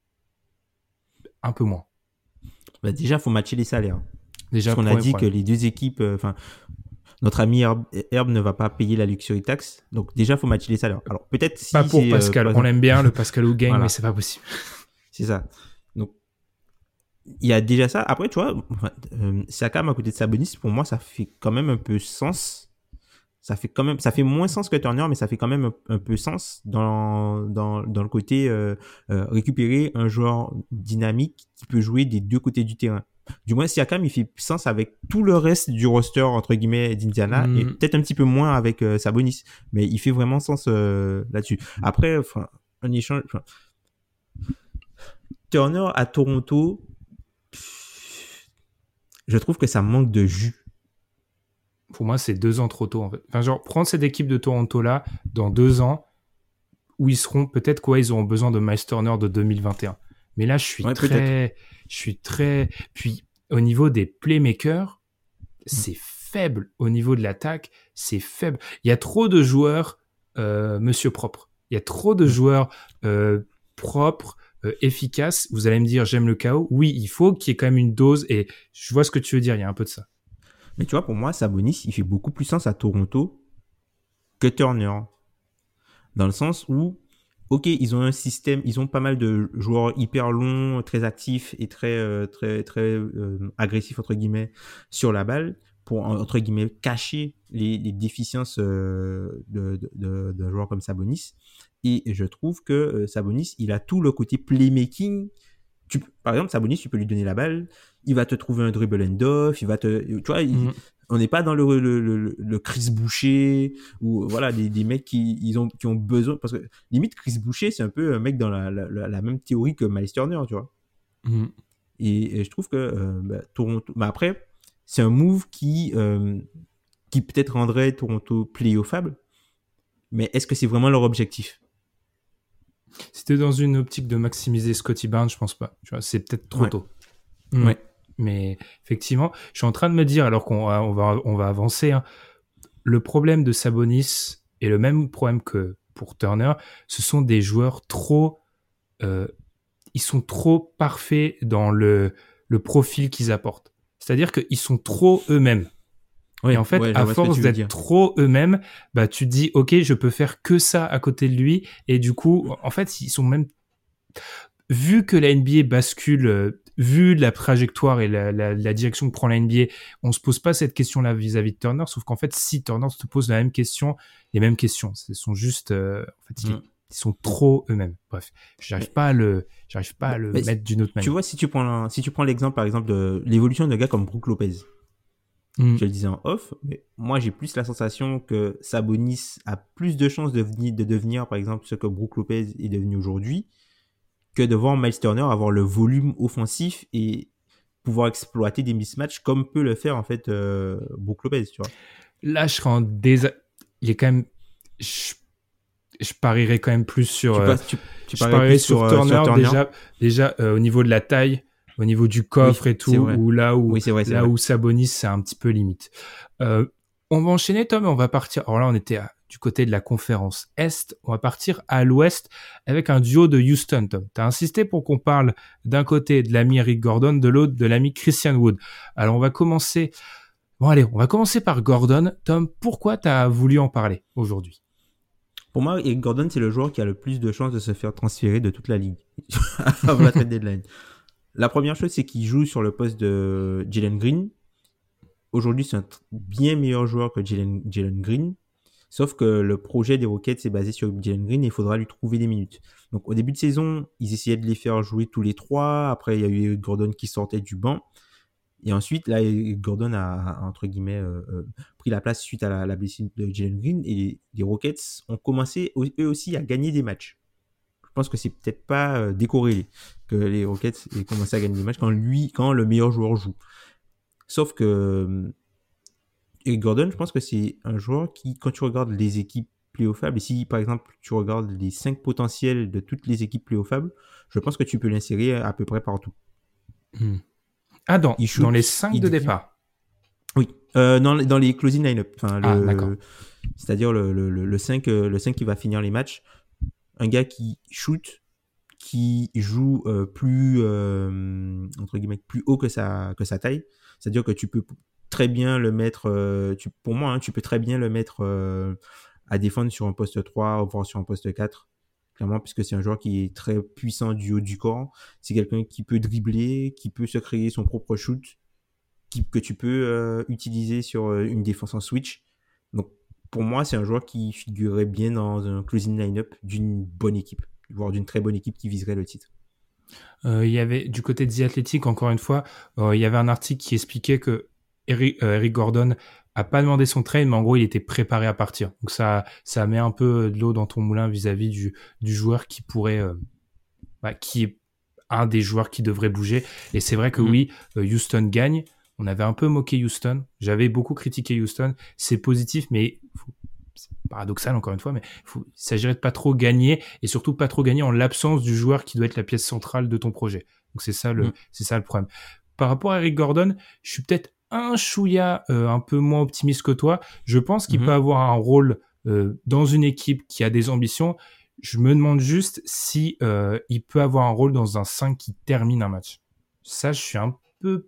B: un peu moins.
C: Bah déjà, il faut matcher les salaires.
B: Déjà,
C: Parce qu'on a dit
B: problème.
C: que les deux équipes... Enfin, euh, notre ami Herb, Herb ne va pas payer la luxury tax. Donc déjà, il faut matcher les salaires. Alors peut-être si...
B: Pas pour Pascal. Euh,
C: par
B: on l'aime bien, le Pascal who gagne, voilà. Mais c'est pas possible.
C: C'est ça. Donc, il y a déjà ça. Après, tu vois, euh, Siakam à côté de Sabonis, pour moi, ça fait quand même un peu sens. Ça fait quand même, ça fait moins sens que Turner, mais ça fait quand même un, un peu sens dans, dans, dans le côté euh, euh, récupérer un joueur dynamique qui peut jouer des deux côtés du terrain. Du moins, Siakam, il fait sens avec tout le reste du roster, entre guillemets, d'Indiana, mmh. et peut-être un petit peu moins avec euh, Sabonis, mais il fait vraiment sens euh, là-dessus. Après, enfin, un échange... Turner à Toronto, je trouve que ça manque de jus.
B: Pour moi, c'est deux ans trop tôt, en fait. Enfin, genre, prendre cette équipe de Toronto-là, dans deux ans, où ils seront, peut-être quoi, ils auront besoin de Miles Turner de deux mille vingt et un. Mais là, je suis ouais, très... Peut-être. Je suis très... Puis, au niveau des playmakers, c'est mmh. faible. Au niveau de l'attaque, c'est faible. Il y a trop de joueurs euh, monsieur propre. Il y a trop de mmh. joueurs euh, propres, euh, efficaces. Vous allez me dire, j'aime le chaos. Oui, il faut qu'il y ait quand même une dose, et je vois ce que tu veux dire, il y a un peu de ça.
C: Mais tu vois, pour moi, Sabonis, il fait beaucoup plus sens à Toronto que Turner. Dans le sens où, ok, ils ont un système, ils ont pas mal de joueurs hyper longs, très actifs et très, euh, très, très euh, agressifs, entre guillemets, sur la balle, pour, entre guillemets, cacher les, les déficiences euh, de, de, de, de joueurs comme Sabonis. Et je trouve que euh, Sabonis, il a tout le côté playmaking. Tu, par exemple, Sabonis, tu peux lui donner la balle, il va te trouver un dribble and off, il va te, tu vois, il, mmh. on n'est pas dans le, le, le, le Chris Boucher, ou voilà, des, des mecs qui, ils ont, qui ont besoin, parce que limite, Chris Boucher, c'est un peu un mec dans la, la, la même théorie que Miles Turner, tu vois. Mmh. Et, et je trouve que, euh, bah, Toronto, bah après, c'est un move qui, euh, qui peut-être rendrait Toronto playoffable, mais est-ce que c'est vraiment leur objectif?
B: Si t'es dans une optique de maximiser Scottie Barnes, je pense pas. Tu vois, c'est peut-être trop
C: ouais.
B: tôt.
C: Mmh. Ouais.
B: Mais effectivement, je suis en train de me dire, alors qu'on va, on va, on va avancer, hein, le problème de Sabonis est le même problème que pour Turner. Ce sont des joueurs trop, euh, ils sont trop parfaits dans le, le profil qu'ils apportent. C'est-à-dire qu'ils sont trop eux-mêmes. Oui, et en fait, ouais, à force d'être trop eux-mêmes, bah, tu te dis, OK, je peux faire que ça à côté de lui. Et du coup, en fait, ils sont même, vu que la N B A bascule, euh, vu la trajectoire et la, la, la direction que prend la N B A, on se pose pas cette question-là vis-à-vis de Turner, sauf qu'en fait, si Turner te pose la même question, les mêmes questions, ce sont juste, euh, en fait, ils, mm. ils sont trop eux-mêmes. Bref, j'arrive pas à le, j'arrive pas à le mais mettre d'une autre manière.
C: Tu vois, si tu prends, si tu prends l'exemple, par exemple, de l'évolution d'un gars comme Brook Lopez. Mm. Je le disais en off, mais moi j'ai plus la sensation que Sabonis a plus de chances de, venir, de devenir, par exemple, ce que Brook Lopez est devenu aujourd'hui, que de voir Miles Turner avoir le volume offensif et pouvoir exploiter des mismatchs comme peut le faire en fait euh, Brook Lopez, tu vois.
B: Là, je serais en désa... Il est quand même... Je, je parierais quand même plus sur...
C: Tu, passes, tu, tu
B: je parierais plus sur, sur, Turner, sur Turner, déjà, déjà euh, au niveau de la taille, au niveau du coffre oui, et tout, ou là où,
C: oui, c'est vrai, c'est
B: là
C: vrai.
B: où Sabonis, c'est un petit peu limite. Euh, on va enchaîner, Tom, et on va partir... Alors là, on était à, du côté de la conférence Est. On va partir à l'Ouest avec un duo de Houston, Tom. Tu as insisté pour qu'on parle d'un côté de l'ami Eric Gordon, de l'autre de l'ami Christian Wood. Alors, on va commencer... Bon, allez, on va commencer par Gordon. Tom, pourquoi tu as voulu en parler aujourd'hui?
C: Pour moi, Eric Gordon, c'est le joueur qui a le plus de chances de se faire transférer de toute la ligue avant la trade deadline. La première chose, c'est qu'il joue sur le poste de Jalen Green. Aujourd'hui, c'est un bien meilleur joueur que Jalen, Jalen Green. Sauf que le projet des Rockets est basé sur Jalen Green et il faudra lui trouver des minutes. Donc, au début de saison, ils essayaient de les faire jouer tous les trois. Après, il y a eu Gordon qui sortait du banc. Et ensuite, là, Gordon a, a, entre guillemets, euh, euh, pris la place suite à la, la blessure de Jalen Green. Et les, les Rockets ont commencé, eux aussi, à gagner des matchs. Je pense que c'est peut-être pas euh, décorrélé que les Rockets aient commencé à gagner des matchs quand, lui, quand le meilleur joueur joue. Sauf que euh, Eric Gordon, je pense que c'est un joueur qui, quand tu regardes les équipes playoffables, et si, par exemple, tu regardes les cinq potentiels de toutes les équipes playoffables, je pense que tu peux l'insérer à peu près partout.
B: Hmm. Ah, dans, shoot, dans les cinq de départ.
C: Oui, euh, dans, dans les closing line-up. Enfin,
B: ah,
C: le,
B: d'accord.
C: C'est-à-dire le, le, le, le, cinq, le cinq qui va finir les matchs. Un gars qui shoot, qui joue euh, plus, euh, entre guillemets, plus haut que sa, que sa taille. C'est-à-dire que tu peux très bien le mettre, euh, tu, pour moi, hein, tu peux très bien le mettre euh, à défendre sur un poste trois, voire sur un poste quatre. Clairement, puisque c'est un joueur qui est très puissant du haut du corps. C'est quelqu'un qui peut dribbler, qui peut se créer son propre shoot, qui, que tu peux euh, utiliser sur euh, une défense en switch. Donc, pour moi, c'est un joueur qui figurerait bien dans un closing line-up d'une bonne équipe, voire d'une très bonne équipe qui viserait le titre.
B: Euh, il y avait, du côté de The Athletic, encore une fois, euh, il y avait un article qui expliquait que Eric, euh, Eric Gordon a pas demandé son trade, mais en gros, il était préparé à partir. Donc ça, ça met un peu de l'eau dans ton moulin vis-à-vis du, du joueur qui pourrait, euh, bah, qui est un des joueurs qui devrait bouger. Et c'est vrai que mmh. oui, euh, Houston gagne. On avait un peu moqué Houston. J'avais beaucoup critiqué Houston. C'est positif, mais faut, c'est paradoxal encore une fois, mais faut, il s'agirait de pas trop gagner et surtout pas trop gagner en l'absence du joueur qui doit être la pièce centrale de ton projet. Donc c'est ça le, mmh. c'est ça le problème. Par rapport à Eric Gordon, je suis peut-être un chouïa euh, un peu moins optimiste que toi. Je pense qu'il mmh. peut avoir un rôle euh, dans une équipe qui a des ambitions. Je me demande juste si euh, il peut avoir un rôle dans un cinq qui termine un match. Ça, je suis un peu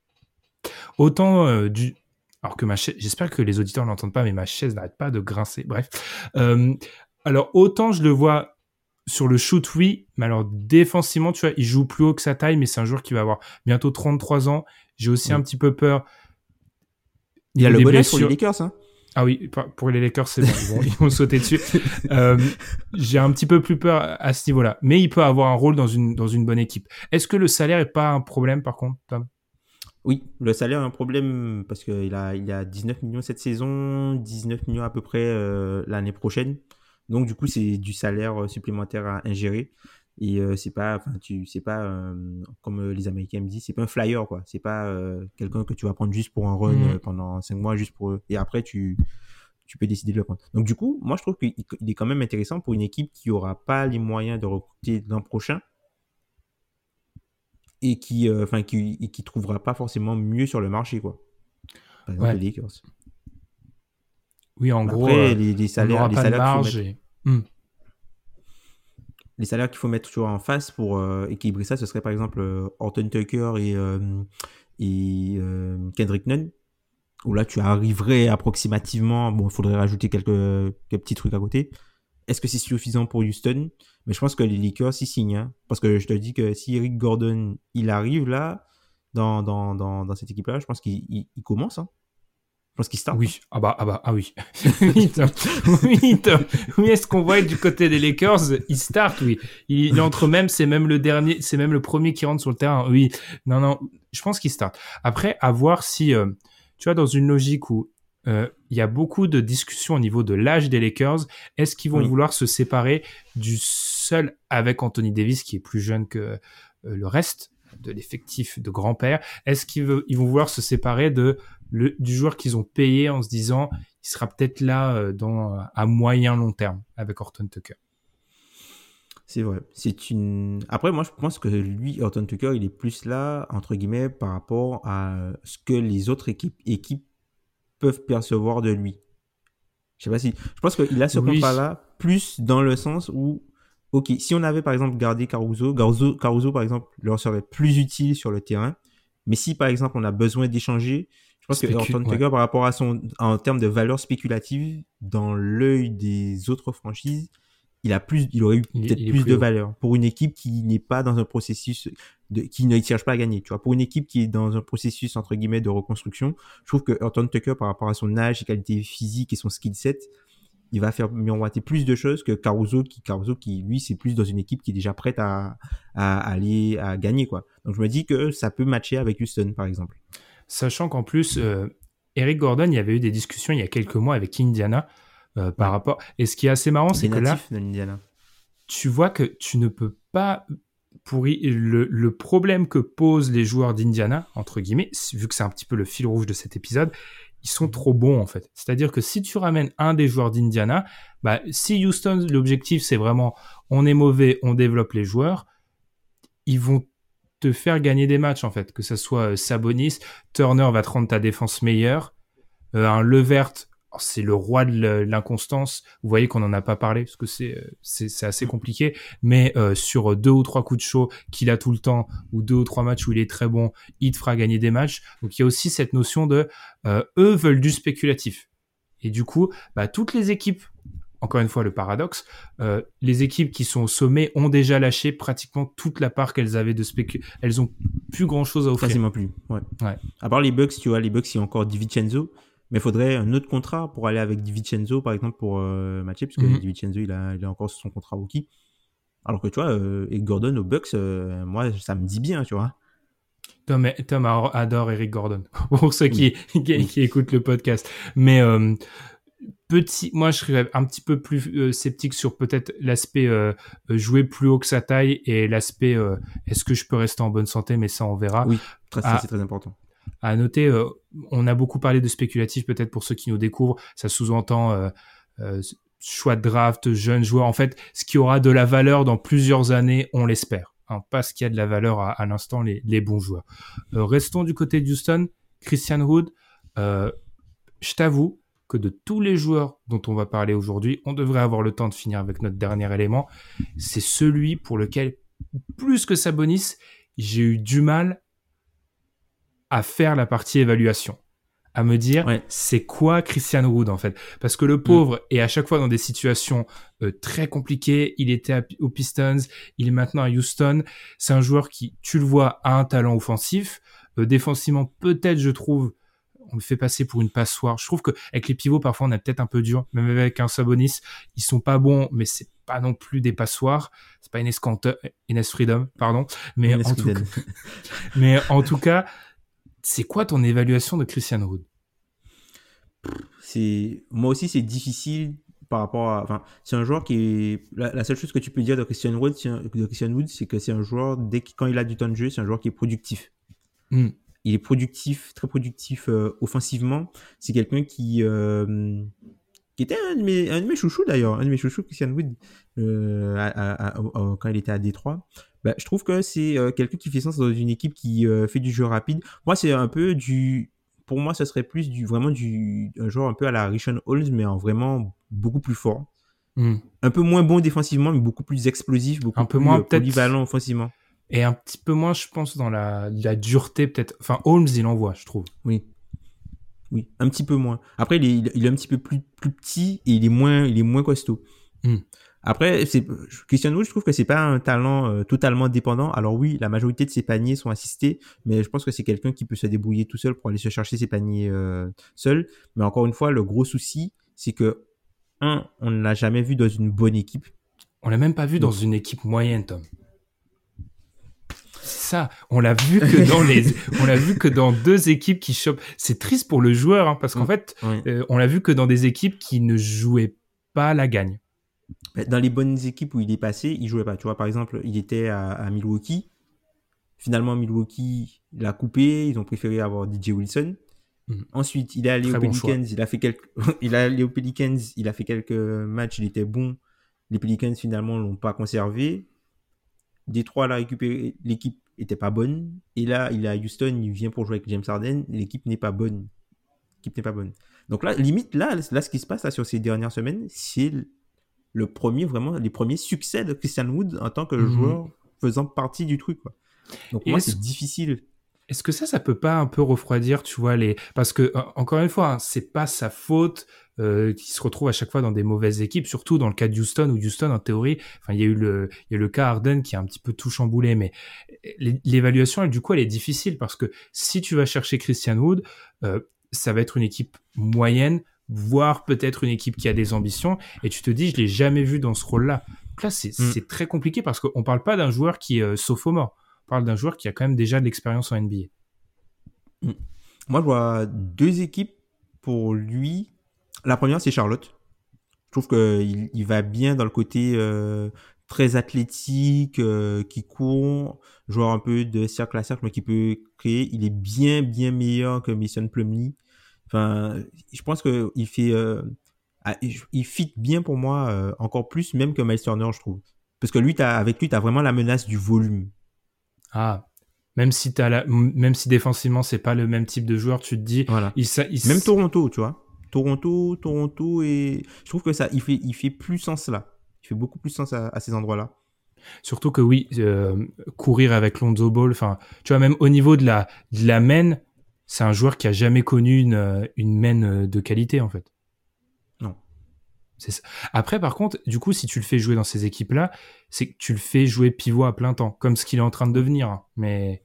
B: autant euh, du. Alors que ma chaise, j'espère que les auditeurs n'entendent pas, mais ma chaise n'arrête pas de grincer. Bref, euh, alors autant je le vois sur le shoot, oui, mais alors défensivement, tu vois, il joue plus haut que sa taille, mais c'est un joueur qui va avoir bientôt trente-trois ans. J'ai aussi mmh. un petit peu peur.
C: Il, il a le bonnet pour les Lakers, hein.
B: Ah oui, pour les Lakers, c'est bon, ils vont, ils vont sauter dessus. Euh, j'ai un petit peu plus peur à ce niveau-là, mais il peut avoir un rôle dans une dans une bonne équipe. Est-ce que le salaire est pas un problème, par contre, Tom ?
C: Oui, le salaire est un problème parce qu'il a il a dix-neuf millions cette saison, dix-neuf millions à peu près euh, l'année prochaine. Donc du coup, c'est du salaire supplémentaire à ingérer. Et euh, c'est pas, enfin, tu, c'est pas euh, comme les Américains me disent, c'est pas un flyer, quoi. C'est pas euh, quelqu'un que tu vas prendre juste pour un run mmh. euh, pendant cinq mois, juste pour et après tu, tu peux décider de le prendre. Donc du coup, moi je trouve qu'il il est quand même intéressant pour une équipe qui aura pas les moyens de recruter l'an prochain et qui, enfin, euh, qui, et qui trouvera pas forcément mieux sur le marché, quoi. Par exemple, ouais. les Lakers.
B: Oui, en
C: après,
B: gros,
C: les, les salaires, les salaires
B: marge et... mmh.
C: Les salaires qu'il faut mettre toujours en face pour euh, équilibrer ça, ce serait par exemple euh, Horton Tucker et, euh, et euh, Kendrick Nunn, où là tu arriverais approximativement, bon, il faudrait rajouter quelques, quelques petits trucs à côté. Est-ce que c'est suffisant pour Houston ? Mais je pense que les Lakers y signent, hein, parce que je te dis que si Eric Gordon, il arrive là, dans, dans, dans, dans cette équipe-là, je pense qu'il il, il commence, hein. Je pense qu'il start.
B: Oui, ah bah, ah bah, ah oui. oui, Tom. Oui, Tom. Oui, est-ce qu'on voit du côté des Lakers, il start, oui. Il, il entre même, c'est même le dernier, c'est même le premier qui rentre sur le terrain. Oui. Non, non, je pense qu'il start. Après, à voir si, euh, tu vois, dans une logique où, euh, il y a beaucoup de discussions au niveau de l'âge des Lakers, est-ce qu'ils vont oui. vouloir se séparer du seul avec Anthony Davis, qui est plus jeune que euh, le reste de l'effectif de grand-père? Est-ce qu'ils veut, ils vont vouloir se séparer de Le, du joueur qu'ils ont payé en se disant il sera peut-être là euh, dans, à moyen long terme avec Horton Tucker.
C: C'est vrai. C'est une... Après, moi, je pense que lui, Horton Tucker, il est plus là, entre guillemets, par rapport à ce que les autres équipes, équipes peuvent percevoir de lui. Je sais pas si... Je pense qu'il a ce oui. contrat-là plus dans le sens où, ok, si on avait par exemple gardé Caruso, Caruso, Caruso par exemple, leur serait plus utile sur le terrain. Mais si par exemple on a besoin d'échanger, je pense Spécu- que Horton Tucker, ouais. par rapport à son, en termes de valeur spéculative, dans l'œil des autres franchises, il a plus, il aurait eu il, peut-être il plus, plus de valeur pour une équipe qui n'est pas dans un processus de, qui ne cherche pas à gagner, tu vois. Pour une équipe qui est dans un processus, entre guillemets, de reconstruction, je trouve que Horton Tucker, par rapport à son âge, ses qualités physiques et son skill set, il va faire miroiter plus de choses que Caruso, qui, Caruso, qui, lui, c'est plus dans une équipe qui est déjà prête à, à, à aller à gagner, quoi. Donc je me dis que ça peut matcher avec Houston, par exemple.
B: Sachant qu'en plus, euh, Eric Gordon, il y avait eu des discussions il y a quelques mois avec Indiana euh, par
C: Ouais.
B: rapport. Et ce qui est assez marrant, c'est
C: Des
B: que là,
C: natifs de l'Indiana.
B: tu vois que tu ne peux pas pour y- le, le problème que posent les joueurs d'Indiana, entre guillemets, vu que c'est un petit peu le fil rouge de cet épisode, ils sont trop bons en fait. C'est-à-dire que si tu ramènes un des joueurs d'Indiana, bah, si Houston, l'objectif c'est vraiment on est mauvais, on développe les joueurs, ils vont te faire gagner des matchs en fait, que ça soit euh, Sabonis, Turner va te rendre ta défense meilleure, euh, un Levert, c'est le roi de l'inconstance. Vous voyez qu'on n'en a pas parlé parce que c'est c'est, c'est assez compliqué, mais euh, sur deux ou trois coups de chaud qu'il a tout le temps ou deux ou trois matchs où il est très bon, il te fera gagner des matchs. Donc il y a aussi cette notion de euh, eux veulent du spéculatif. Et du coup, bah, toutes les équipes, encore une fois le paradoxe, euh, les équipes qui sont au sommet ont déjà lâché pratiquement toute la part qu'elles avaient de spécu. Elles ont plus grand chose à offrir.
C: Quasiment plus. Ouais.
B: Ouais.
C: À part les Bucks, tu vois, les Bucks, il y a encore DiVincenzo. Mais il faudrait un autre contrat pour aller avec DiVincenzo, par exemple, pour euh, matcher, parce que mm-hmm. DiVincenzo, il a, il a encore son contrat rookie. Alors que, tu vois, euh, et Gordon aux Bucks, euh, moi, ça me dit bien, tu vois.
B: Tom, Tom adore Eric Gordon, pour ceux qui, oui. qui, oui. qui écoutent le podcast. Mais euh, petit, moi, je serais un petit peu plus euh, sceptique sur peut-être l'aspect euh, jouer plus haut que sa taille et l'aspect euh, est-ce que je peux rester en bonne santé, mais ça, on verra.
C: Oui, très, ça,
B: à,
C: c'est très important.
B: À noter, euh, on a beaucoup parlé de spéculatif, peut-être pour ceux qui nous découvrent, ça sous-entend euh, euh, choix de draft, jeunes joueurs. En fait, ce qui aura de la valeur dans plusieurs années, on l'espère. Hein, pas ce qui a de la valeur à, à l'instant, les, les bons joueurs. Euh, restons du côté de Houston. Christian Wood, euh, je t'avoue que de tous les joueurs dont on va parler aujourd'hui, on devrait avoir le temps de finir avec notre dernier élément. C'est celui pour lequel, plus que Sabonis, j'ai eu du mal à faire la partie évaluation, à me dire ouais. c'est quoi Christian Wood en fait, parce que le pauvre mmh. est à chaque fois dans des situations euh, très compliquées. Il était à, aux Pistons, il est maintenant à Houston. C'est un joueur qui, tu le vois, a un talent offensif, euh, défensivement peut-être je trouve on le fait passer pour une passoire. Je trouve que avec les pivots parfois on est peut-être un peu dur, même avec un Sabonis, ils sont pas bons, mais c'est pas non plus des passoires. C'est pas Enes Kanter, Enes Freedom, pardon, mais
C: Enes
B: en tout cas, mais en tout cas. C'est quoi ton évaluation de Christian Wood?
C: C'est moi aussi c'est difficile par rapport à enfin c'est un joueur qui est la, la seule chose que tu peux dire de Christian Wood de Christian Wood c'est que c'est un joueur dès qu'il, quand il a du temps de jeu c'est un joueur qui est productif. Mm. Il est productif, très productif euh, offensivement. C'est quelqu'un qui euh, qui était un de mes un de mes chouchous d'ailleurs, un de mes chouchous Christian Wood euh, à, à, à, à, quand il était à Détroit. Bah, je trouve que c'est euh, quelqu'un qui fait sens dans une équipe qui euh, fait du jeu rapide. Moi, c'est un peu du... Pour moi, ça serait plus du vraiment du un joueur un peu à la Richaun Holmes, mais en vraiment beaucoup plus fort. Mm. Un peu moins bon défensivement, mais beaucoup plus explosif, beaucoup un peu plus moins, euh, polyvalent offensivement.
B: Et un petit peu moins, je pense, dans la, la dureté peut-être. Enfin, Holmes, il envoie, je trouve.
C: Oui. Oui, un petit peu moins. Après, il est, il est un petit peu plus, plus petit et il est moins, il est moins costaud. Mm. Après, c'est, Christian Wood, je trouve que c'est pas un talent euh, totalement dépendant. Alors oui, la majorité de ses paniers sont assistés, mais je pense que c'est quelqu'un qui peut se débrouiller tout seul pour aller se chercher ses paniers euh, seul. Mais encore une fois, le gros souci, c'est que, un, on ne l'a jamais vu dans une bonne équipe.
B: On l'a même pas vu dans une équipe moyenne, Tom. C'est ça, on l'a vu que dans les, on l'a vu que dans deux équipes qui chopent. C'est triste pour le joueur, hein, parce qu'en fait, oui. euh, on l'a vu que dans des équipes qui ne jouaient pas la gagne.
C: Dans les bonnes équipes où il est passé, il jouait pas. Tu vois, par exemple, il était à, à Milwaukee. Finalement, Milwaukee l'a coupé. Ils ont préféré avoir D J Wilson. Mmh. Ensuite, il est allé Très aux bon Pelicans. Choix. Il a fait quelques, il est allé aux Pelicans. Il a fait quelques matchs. Il était bon. Les Pelicans finalement l'ont pas conservé. Détroit l'a récupéré. L'équipe était pas bonne. Et là, il est à Houston. Il vient pour jouer avec James Harden. L'équipe n'est pas bonne. L'équipe n'est pas bonne. Donc là, limite, là, là, ce qui se passe là sur ces dernières semaines, c'est le premier, vraiment, les premiers succès de Christian Wood en tant que mmh. joueur faisant partie du truc, quoi. Donc, pour moi, c'est difficile.
B: Est-ce que ça, ça peut pas un peu refroidir, tu vois, les... Parce que, encore une fois, hein, c'est pas sa faute euh, qu'il se retrouve à chaque fois dans des mauvaises équipes, surtout dans le cas de Houston, où Houston, en théorie, enfin, il y a eu le, il y a eu le cas Harden qui a un petit peu tout chamboulé, mais l'évaluation, elle, du coup, elle est difficile parce que si tu vas chercher Christian Wood, euh, ça va être une équipe moyenne, voire peut-être une équipe qui a des ambitions, et tu te dis, je l'ai jamais vu dans ce rôle-là. Donc là, c'est,
C: Mm.
B: c'est très compliqué parce qu'on parle pas d'un joueur qui est euh, sophomore. On parle d'un joueur qui a quand même déjà de l'expérience en N B A.
C: Mm. Moi, je vois deux équipes pour lui. La première, c'est Charlotte. Je trouve qu'il il va bien dans le côté euh, très athlétique, euh, qui court, joueur un peu de cercle à cercle, mais qui peut créer. Il est bien, bien meilleur que Mason Plumlee. Enfin, je pense qu'il fait, euh, ah, il fit bien pour moi, euh, encore plus même que Miles Turner, je trouve. Parce que lui, t'as, avec lui, tu as vraiment la menace du volume.
B: Ah, même si t'as la, même si défensivement c'est pas le même type de joueur, tu te dis,
C: Voilà.
B: il, ça, il,
C: Même Toronto, tu vois. Toronto, Toronto, et je trouve que ça, il fait, il fait plus sens là. Il fait beaucoup plus sens à, à ces endroits-là.
B: Surtout que oui, euh, courir avec Lonzo Ball, enfin, tu vois, même au niveau de la, de la main, c'est un joueur qui a jamais connu une, une main de qualité, en fait.
C: Non.
B: C'est ça. Après, par contre, du coup, si tu le fais jouer dans ces équipes-là, c'est que tu le fais jouer pivot à plein temps, comme ce qu'il est en train de devenir. Hein. Mais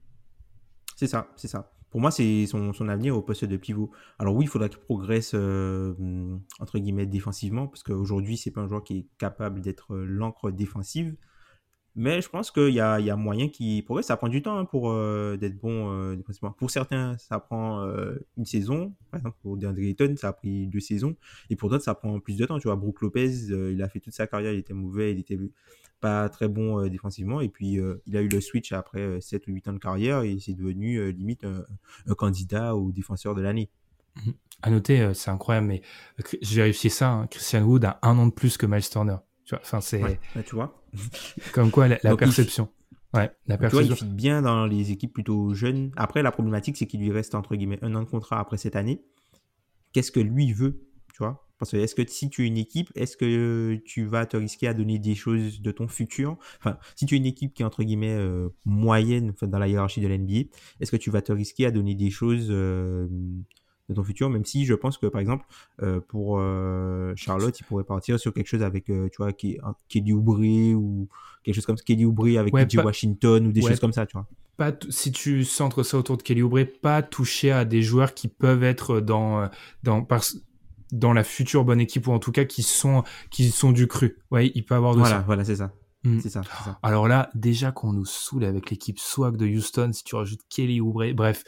C: C'est ça, c'est ça. Pour moi, c'est son, son avenir au poste de pivot. Alors oui, il faudra qu'il progresse, euh, entre guillemets, défensivement, parce qu'aujourd'hui, c'est pas un joueur qui est capable d'être euh, l'encre défensive. Mais je pense qu'il y a, il y a moyen qu'il progresse. Ça prend du temps, hein, pour euh, d'être bon, euh, défensivement. Pour certains, ça prend euh, une saison. Par exemple, pour DeAndre Ayton, ça a pris deux saisons. Et pour d'autres, ça prend plus de temps. Tu vois, Brook Lopez, euh, il a fait toute sa carrière, il était mauvais, il était pas très bon euh, défensivement. Et puis, euh, il a eu le switch après euh, sept ou huit ans de carrière et c'est devenu euh, limite un, un candidat au défenseur de l'année.
B: à noter, euh, c'est incroyable, mais euh, j'ai vérifié ça, hein, Christian Wood a un an de plus que Miles Turner. Tu vois, enfin, c'est
C: Ouais, ouais, tu vois.
B: comme quoi la, la
C: Donc, il-
B: perception. Ouais, la
C: Tu vois, il
B: perception.
C: fit bien dans les équipes plutôt jeunes. Après, la problématique, c'est qu'il lui reste, entre guillemets, un an de contrat après cette année. Qu'est-ce que lui veut, tu vois? Parce que est-ce que si tu es une équipe, est-ce que tu vas te risquer à donner des choses de ton futur? Enfin, si tu es une équipe qui est, entre guillemets, euh, moyenne, enfin, dans la hiérarchie de l'N B A, est-ce que tu vas te risquer à donner des choses euh, de ton futur? Même si je pense que, par exemple, euh, pour euh, Charlotte, il pourrait partir sur quelque chose avec, euh, tu vois, qui- un Kelly Oubre ou quelque chose comme ça, Kelly Oubre avec
B: Ouais,
C: P J
B: pas,
C: Washington ou des
B: ouais,
C: choses comme ça, tu vois.
B: pas t- si tu centres ça autour de Kelly Oubre, pas toucher à des joueurs qui peuvent être dans, euh, dans, par, dans la future bonne équipe ou en tout cas qui sont, qui sont du cru. Ouais, il peut avoir de
C: Voilà,
B: ça.
C: voilà, c'est ça.
B: Mm.
C: C'est ça, c'est ça.
B: Alors là, déjà qu'on nous saoule avec l'équipe swag de Houston, si tu rajoutes Kelly Oubre, bref,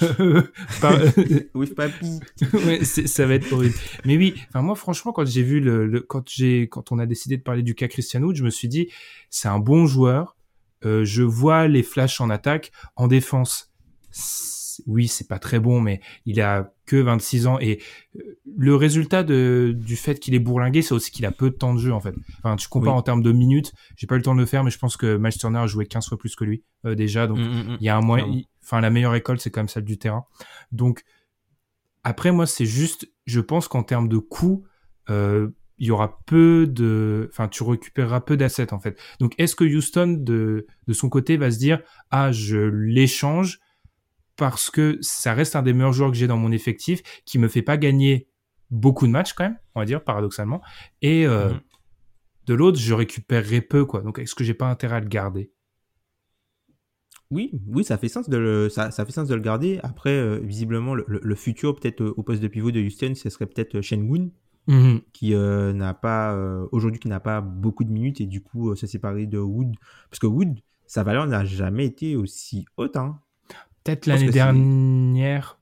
B: Par-
C: Oui, papy.
B: ouais, c'est- ça va être horrible. Mais oui, enfin moi franchement quand j'ai vu le, le quand j'ai quand on a décidé de parler du cas Christian Wood, je me suis dit c'est un bon joueur. Euh, je vois les flashs en attaque, en défense. c'est- Oui, c'est pas très bon, mais il a que vingt-six ans et euh, le résultat de du fait qu'il est bourlingué, c'est aussi qu'il a peu de temps de jeu en fait. Enfin, tu compares
C: Oui.
B: en termes de minutes, j'ai pas eu le temps de le faire, mais je pense que Miles Turner a joué quinze fois plus que lui euh, déjà, donc
C: Mm, mm, mm.
B: il y a un moyen.
C: Clairement.
B: il- Enfin, la meilleure école, c'est quand même celle du terrain. Donc après, moi, c'est juste, je pense qu'en termes de coût, euh, il y aura peu de, enfin, tu récupéreras peu d'assets en fait. Donc, est-ce que Houston, de, de son côté, va se dire, ah, je l'échange parce que ça reste un des meilleurs joueurs que j'ai dans mon effectif, qui me fait pas gagner beaucoup de matchs quand même, on va dire paradoxalement, et euh,
C: Mhm.
B: de l'autre, je récupérerai peu quoi. Donc, est-ce que j'ai pas intérêt à le garder?
C: Oui, oui, ça fait sens de le, ça, ça fait sens de le garder. Après, euh, visiblement, le, le- le futur, peut-être euh, au poste de pivot de Houston, ce serait peut-être euh, Sengun,
B: Mhm.
C: qui euh, n'a pas, euh, aujourd'hui, qui n'a pas beaucoup de minutes et du coup, euh, se séparer de Wood. Parce que Wood, sa valeur n'a jamais été aussi haute, hein.
B: Peut-être
C: Je pense
B: l'année
C: que c'est
B: dernière.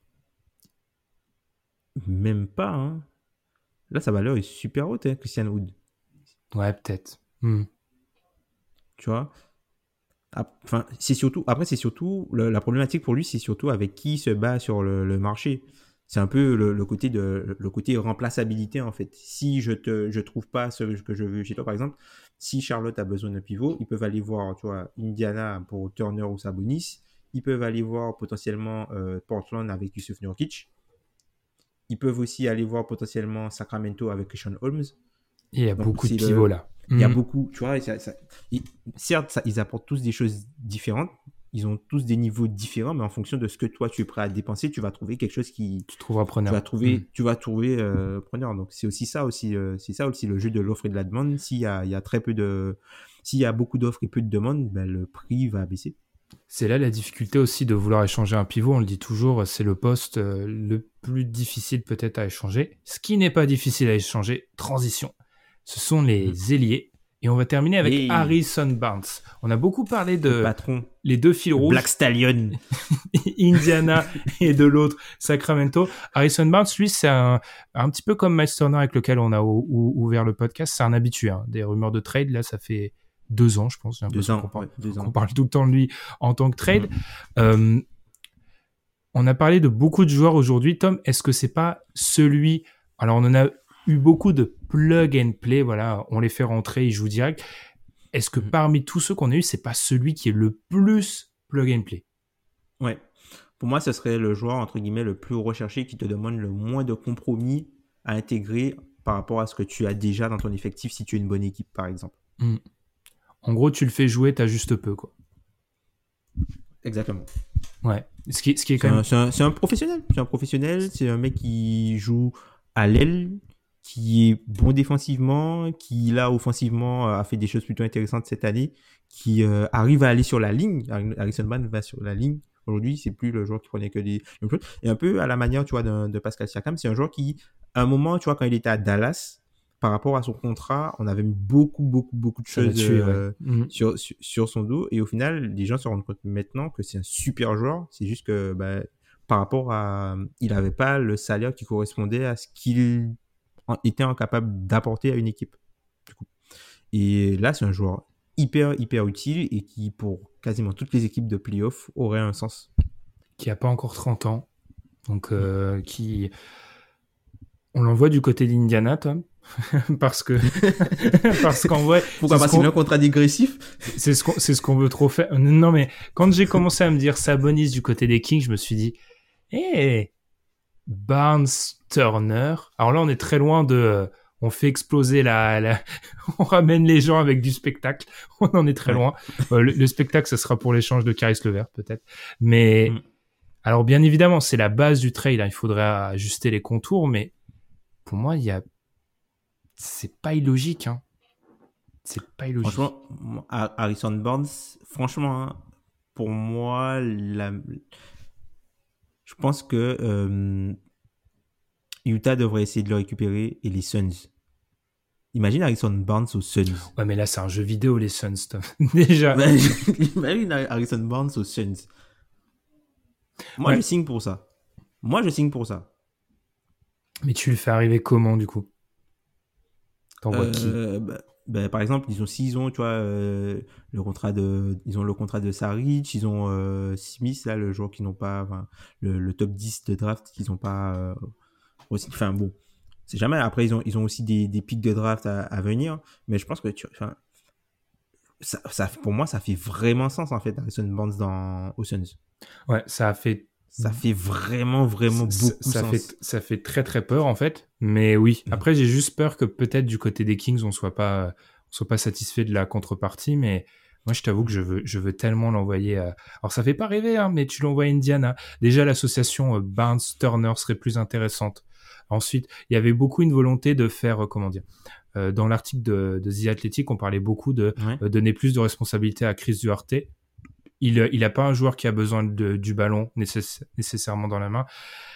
C: même pas, hein. Là, sa valeur est super haute, hein, Christian Wood.
B: Ouais, peut-être. Hmm.
C: Tu vois? Ap- Enfin, c'est surtout, après, c'est surtout, le- la problématique pour lui, c'est surtout avec qui se bat sur le, le marché. C'est un peu le, le côté de, le côté remplaçabilité, en fait. Si je te, je trouve pas ce que je veux chez toi, par exemple, si Charlotte a besoin d'un pivot, ils peuvent aller voir, tu vois, Indiana pour Turner ou Sabonis. Ils peuvent aller voir potentiellement euh, Portland avec Yusuf Nurkic. Ils peuvent aussi aller voir potentiellement Sacramento avec Sean Holmes.
B: Il y a
C: Donc,
B: beaucoup de
C: c'est
B: pivots
C: le,
B: là.
C: il y a
B: Hmm.
C: beaucoup, tu vois, ça, ça- ils- certes, ça- ils apportent tous des choses différentes, ils ont tous des niveaux différents, mais en fonction de ce que toi tu es prêt à dépenser, tu vas trouver quelque chose qui,
B: Tu trouveras
C: tu
B: preneur.
C: vas trouver,
B: Hmm.
C: tu vas trouver euh, preneur. Donc c'est aussi ça aussi, euh, c'est ça aussi le jeu de l'offre et de la demande. S'il y a, il y a très peu de, s'il y a beaucoup d'offres et peu de demandes, ben, le prix va baisser.
B: C'est là la difficulté aussi de vouloir échanger un pivot. On le dit toujours, c'est le poste euh, le plus difficile peut-être à échanger. Ce qui n'est pas difficile à échanger, transition. Ce sont les
C: Mhm.
B: ailiers. Et on va terminer avec
C: Et...
B: Harrison Barnes. On a beaucoup parlé de
C: le patron,
B: les deux fils rouges.
C: Black Stallion.
B: Indiana et de l'autre Sacramento. Harrison Barnes, lui, c'est un, un petit peu comme Miles Turner avec lequel on a ou, ou, ouvert le podcast. C'est un habitué hein. Des rumeurs de trade. Là, ça fait deux ans, je pense. J'ai
C: deux ans,
B: qu'on parle,
C: ouais, deux
B: qu'on
C: ans.
B: parle tout le temps de lui en tant que trade.
C: Mmh.
B: Euh, on a parlé de beaucoup de joueurs aujourd'hui. Tom, est-ce que c'est pas celui... Alors, on en a eu beaucoup de plug and play. Voilà, on les fait rentrer, ils jouent direct. Est-ce que mmh. parmi tous ceux qu'on a eu, c'est pas celui qui est le plus plug and play?
C: Ouais. Pour moi, ce serait le joueur, entre guillemets, le plus recherché qui te demande le moins de compromis à intégrer par rapport à ce que tu as déjà dans ton effectif si tu es une bonne équipe, par exemple.
B: Mmh. En gros, tu le fais jouer, t'as juste peu, quoi.
C: Exactement.
B: Ouais. Ce qui, ce qui est quand
C: c'est
B: même...
C: Un, c'est, un, c'est un professionnel. C'est un professionnel. C'est un mec qui joue à l'aile, qui est bon défensivement, qui, là, offensivement, a fait des choses plutôt intéressantes cette année, qui euh, arrive à aller sur la ligne. Harrison Barnes va sur la ligne. Aujourd'hui, c'est plus le joueur qui prenait que des mêmes choses. Et un peu à la manière, tu vois, de, de Pascal Siakam, c'est un joueur qui, à un moment, tu vois, quand il était à Dallas, par rapport à son contrat, on avait mis beaucoup, beaucoup, beaucoup de choses
B: tué,
C: euh,
B: ouais. mmh.
C: sur, sur, sur son dos. Et au final, les gens se rendent compte maintenant que c'est un super joueur. C'est juste que, bah, par rapport à... Il n'avait pas le salaire qui correspondait à ce qu'il était incapable d'apporter à une équipe. Du coup. Et là, c'est un joueur hyper, hyper utile et qui, pour quasiment toutes les équipes de playoff, aurait un sens.
B: Qui n'a pas encore trente ans. Donc, euh, qui... On l'envoie du côté d'Indiana, Tom. parce que... parce qu'en vrai...
C: Pourquoi pas, c'est un contrat dégressif?
B: c'est, ce qu'on... c'est ce qu'on veut trop faire. Non, mais quand j'ai commencé à me dire Sabonis du côté des Kings, je me suis dit... Eh hey, Barnes, Turner... Alors là, on est très loin de... On fait exploser la, la... on ramène les gens avec du spectacle. On en est très ouais. loin. Euh, le, le spectacle, ce sera pour l'échange de Caris Levert, peut-être. Mais, mm. alors, bien évidemment, c'est la base du trade. Hein. Il faudrait ajuster les contours, mais pour moi, il y a, c'est pas illogique, hein. C'est pas illogique.
C: Franchement, Harrison Barnes, franchement, hein, pour moi, la... je pense que, euh... Utah devrait essayer de le récupérer et les Suns. Imagine Harrison Barnes aux Suns.
B: Ouais, mais là, c'est un jeu vidéo, les Suns, Tom. Déjà.
C: Imagine Harrison Barnes aux Suns. Moi, ouais. je signe pour ça. Moi, je signe pour ça.
B: Mais tu le fais arriver comment, du coup? T'envoies
C: euh,
B: qui
C: bah, bah, par exemple, ils ont, s'ils ont, tu vois, euh, le contrat de, ils ont le contrat de Saric, ils ont euh, Smith, là, le joueur qui n'ont pas, enfin, le, le top dix de draft qu'ils n'ont pas... Euh, aussi, enfin bon, c'est jamais. Après, ils ont, ils ont aussi des, des pics de draft à, à venir, mais je pense que tu, enfin, ça, ça, pour moi, ça fait vraiment sens en fait, Harrison Barnes dans aux Suns.
B: Ouais, ça a fait,
C: ça fait vraiment, vraiment
B: ça,
C: beaucoup
B: ça
C: sens.
B: Fait, ça fait très, très peur en fait. Mais oui, après, j'ai juste peur que peut-être du côté des Kings, on soit pas, on soit pas satisfait de la contrepartie, mais. Moi, je t'avoue que je veux, je veux tellement l'envoyer à... Alors, ça fait pas rêver, hein, mais tu l'envoies à Indiana. Déjà, l'association Barnes-Turner serait plus intéressante. Ensuite, il y avait beaucoup une volonté de faire, euh, comment dire, euh, dans l'article de, de The Athletic, on parlait beaucoup de ouais. euh, donner plus de responsabilité à Chris Duarte. Il, il a pas un joueur qui a besoin de, du ballon nécess- nécessairement dans la main.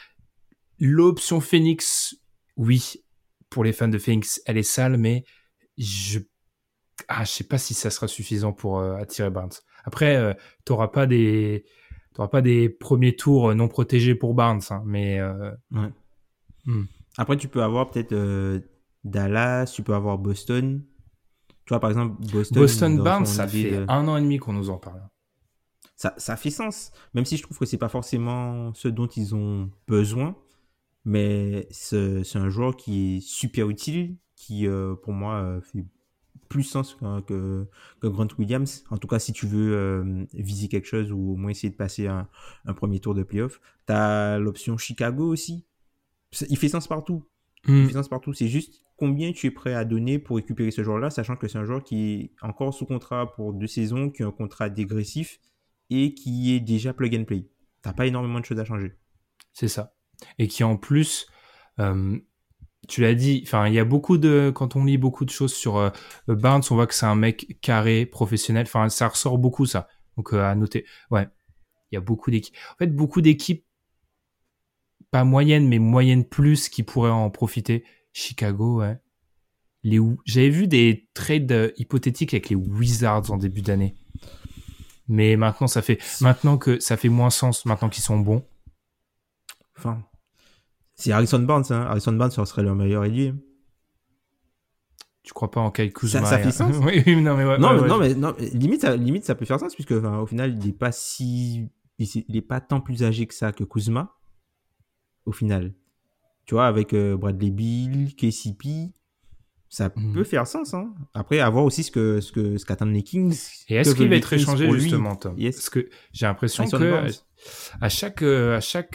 B: L'option Phoenix, oui, pour les fans de Phoenix, elle est sale, mais je Ah, je sais pas si ça sera suffisant pour euh, attirer Barnes. Après, euh, t'auras pas des, t'auras pas des premiers tours non protégés pour Barnes, hein, mais. Euh...
C: Ouais.
B: Hmm.
C: Après, tu peux avoir peut-être euh, Dallas, tu peux avoir Boston. Tu vois, par exemple, Boston.
B: Boston Barnes, ça fait de... un an et demi qu'on nous en parle.
C: Ça, ça fait sens, même si je trouve que c'est pas forcément ce dont ils ont besoin, mais c'est, c'est un joueur qui est super utile, qui euh, pour moi euh, fait plus sens que, que, que Grant Williams. En tout cas, si tu veux euh, viser quelque chose ou au moins essayer de passer un, un premier tour de playoff. Tu as l'option Chicago aussi. Il fait sens partout. Mm. Il fait sens partout. C'est juste combien tu es prêt à donner pour récupérer ce joueur-là, sachant que c'est un joueur qui est encore sous contrat pour deux saisons, qui a un contrat dégressif et qui est déjà plug and play. Tu n'as pas énormément de choses à changer.
B: C'est ça. Et qui en plus... Euh... Tu l'as dit, enfin, il y a beaucoup de, quand on lit beaucoup de choses sur euh, Barnes, on voit que c'est un mec carré, professionnel. Enfin, ça ressort beaucoup, ça. Donc, euh, à noter. Ouais. Il y a beaucoup d'équipes. En fait, beaucoup d'équipes, pas moyennes, mais moyennes plus, qui pourraient en profiter. Chicago, ouais. les j'avais vu des trades hypothétiques avec les Wizards en début d'année. Mais maintenant ça fait maintenant que ça fait moins sens maintenant qu'ils sont bons.
C: Enfin, c'est Harrison Barnes hein. Harrison Barnes ça serait leur meilleur ailier.
B: Tu crois pas en Kyle Kuzma?
C: Ça, ça fait sens.
B: Oui, non mais ouais,
C: non,
B: ouais,
C: mais,
B: ouais,
C: non,
B: je...
C: mais non, limite ça limite ça peut faire sens puisque enfin, au final, il est pas si il est pas tant plus âgé que ça que Kuzma au final. Tu vois, avec euh, Bradley Beal, K C P, ça mmh. peut faire sens. Hein. Après, à voir aussi ce que ce que ce qu'attendent les Kings.
B: Et est-ce qu'il va être échangé justement, Tom?
C: Yes.
B: Parce que j'ai l'impression Harrison que Barnes. à chaque à chaque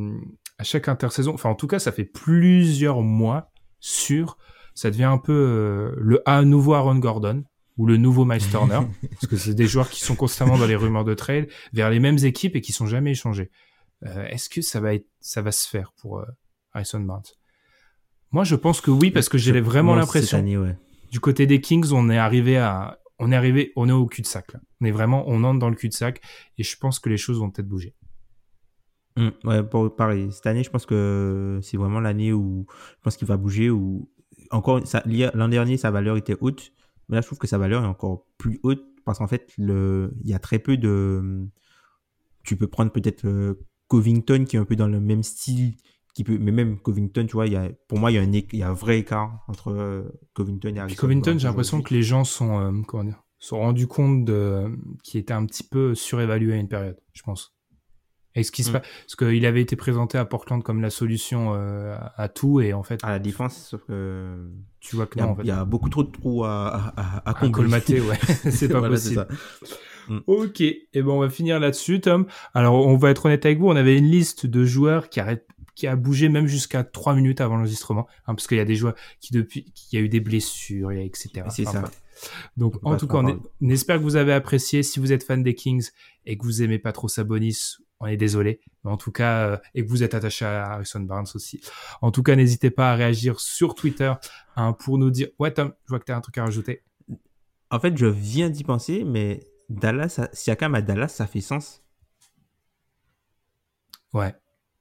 B: à chaque intersaison, enfin en tout cas, ça fait plusieurs mois sur, ça devient un peu euh, le à nouveau Aaron Gordon ou le nouveau Miles Turner, parce que c'est des joueurs qui sont constamment dans les rumeurs de trade vers les mêmes équipes et qui sont jamais échangés. Euh, est-ce que ça va être ça va se faire pour euh, Harrison Barnes? Moi, je pense que oui, parce que j'ai vraiment l'impression,
C: année, ouais.
B: du côté des Kings, on est arrivé à, on est arrivé, on est au cul-de-sac, là. On est vraiment, on entre dans le cul-de-sac, et je pense que les choses vont peut-être bouger.
C: Mmh, ouais, pour, pareil. Cette année, je pense que c'est vraiment l'année où, je pense qu'il va bouger, où, encore, ça, l'an dernier, sa valeur était haute, mais là, je trouve que sa valeur est encore plus haute, parce qu'en fait, le, il y a très peu de, tu peux prendre peut-être euh, Covington, qui est un peu dans le même style, qui peut, mais même Covington, tu vois, il y a, pour moi, il y a un, il y a un vrai écart entre euh, Covington et Harrison.
B: Puis Covington, j'ai l'impression que les gens sont, euh, comment dire, sont rendus compte de, qu'il était un petit peu surévalué à une période, je pense. Et ce qui se mm. passe, parce qu'il avait été présenté à Portland comme la solution euh, à, à tout, et en fait.
C: À la défense, sauf que.
B: Tu vois que
C: non,
B: non, en fait.
C: Il y a beaucoup trop de trous à, à, à, à combler.
B: À colmater, ouais. C'est pas voilà, possible. C'est ça. Mm. Ok. Et ben, on va finir là-dessus, Tom. Alors, on va être honnête avec vous. On avait une liste de joueurs qui arrêtent, qui a bougé même jusqu'à trois minutes avant l'enregistrement, hein, parce qu'il y a des joueurs qui depuis, qui a eu des blessures, et etc.
C: C'est
B: enfin,
C: ça.
B: Enfin. Donc, en tout cas, on, est, on espère que vous avez apprécié. Si vous êtes fan des Kings et que vous aimez pas trop Sabonis, on est désolé. Mais en tout cas, euh, et que vous êtes attaché à Harrison Barnes aussi. En tout cas, n'hésitez pas à réagir sur Twitter, hein, pour nous dire. Ouais, Tom, je vois que tu as un truc à rajouter.
C: En fait, je viens d'y penser, mais Dallas, Siakam à Dallas, ça fait sens.
B: Ouais.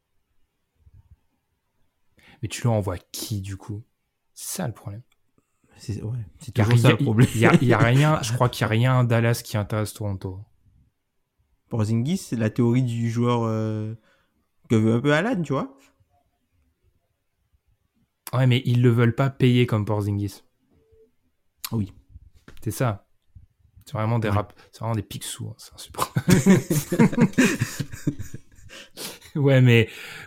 B: Mais tu leur envoies qui, du coup? C'est ça le problème.
C: C'est, ouais, c'est toujours ça le problème.
B: Il y a, y a rien, je crois qu'il y a rien à Dallas qui intéresse Toronto.
C: Porzingis, c'est la théorie du joueur euh, que veut un peu Alan, tu vois.
B: Ouais, mais ils le veulent pas payer comme Porzingis.
C: Oui.
B: C'est ça. C'est vraiment des ouais. rap, c'est vraiment des pics-sous. Hein. C'est super. Ouais, mais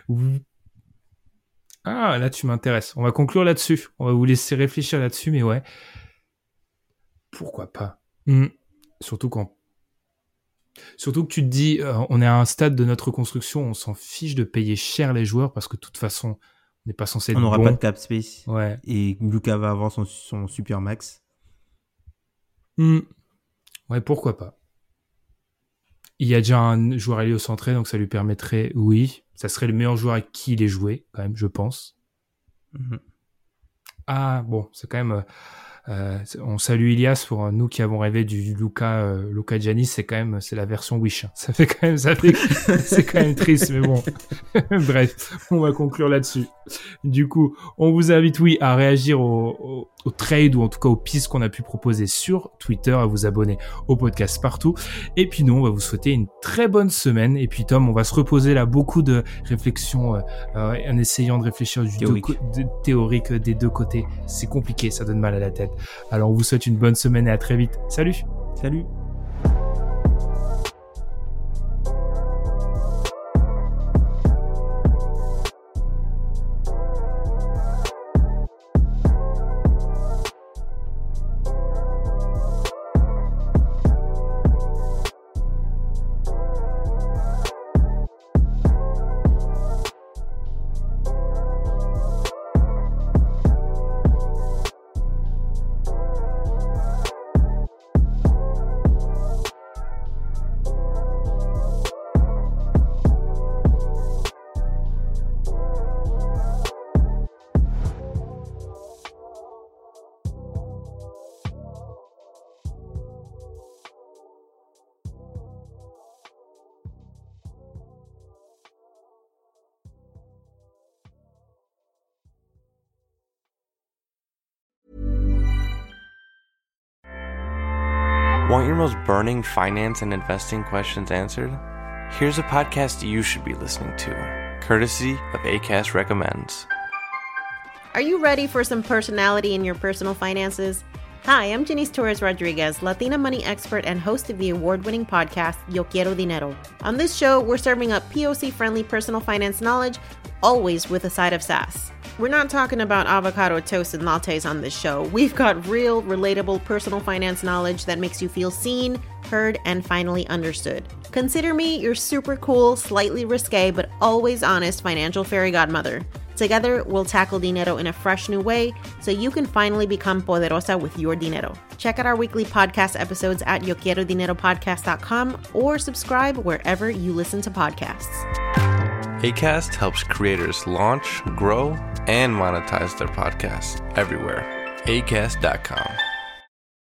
B: ah, là, tu m'intéresses. On va conclure là-dessus. On va vous laisser réfléchir là-dessus, mais ouais. Pourquoi pas? Mmh. Surtout quand... Surtout que tu te dis, euh, on est à un stade de notre construction, on s'en fiche de payer cher les joueurs parce que de toute façon, on n'est pas censé être
C: on n'aura
B: bon.
C: pas de cap space.
B: Ouais.
C: Et Luka va avoir son, son super max.
B: Mmh. Ouais, pourquoi pas? Il y a déjà un joueur héliocentré, donc ça lui permettrait, oui, ça serait le meilleur joueur avec qui il est joué, quand même, je pense.
C: Mm-hmm.
B: Ah, bon, c'est quand même... Euh, on salue Ilias pour nous qui avons rêvé du Luka euh, Luka Giannis, c'est quand même c'est la version Wish. Ça fait quand même ça fait c'est quand même triste, mais bon. Bref, on va conclure là-dessus. Du coup, on vous invite oui à réagir au, au, au trade ou en tout cas aux pistes qu'on a pu proposer sur Twitter, à vous abonner au podcast partout. Et puis nous, on va vous souhaiter une très bonne semaine. Et puis Tom, on va se reposer là, beaucoup de réflexions euh, euh, en essayant de réfléchir du théorique. Deux, de, théorique des deux côtés. C'est compliqué, ça donne mal à la tête. Alors on vous souhaite une bonne semaine et à très vite. Salut.
C: Salut.
D: Want your most burning finance and investing questions answered? Here's a podcast you should be listening to, courtesy of Acast Recommends.
E: Are you ready for some personality in your personal finances? Hi, I'm Janice Torres Rodriguez, Latina money expert and host of the award-winning podcast, Yo Quiero Dinero. On this show, we're serving up P O C-friendly personal finance knowledge, always with a side of sass. We're not talking about avocado toast and lattes on this show. We've got real, relatable personal finance knowledge that makes you feel seen, heard, and finally understood. Consider me your super cool, slightly risque, but always honest financial fairy godmother. Together, we'll tackle dinero in a fresh new way so you can finally become poderosa with your dinero. Check out our weekly podcast episodes at yo quiero dinero podcast dot com or subscribe wherever you listen to podcasts.
D: Acast helps creators launch, grow, and monetize their podcasts everywhere. acast dot com.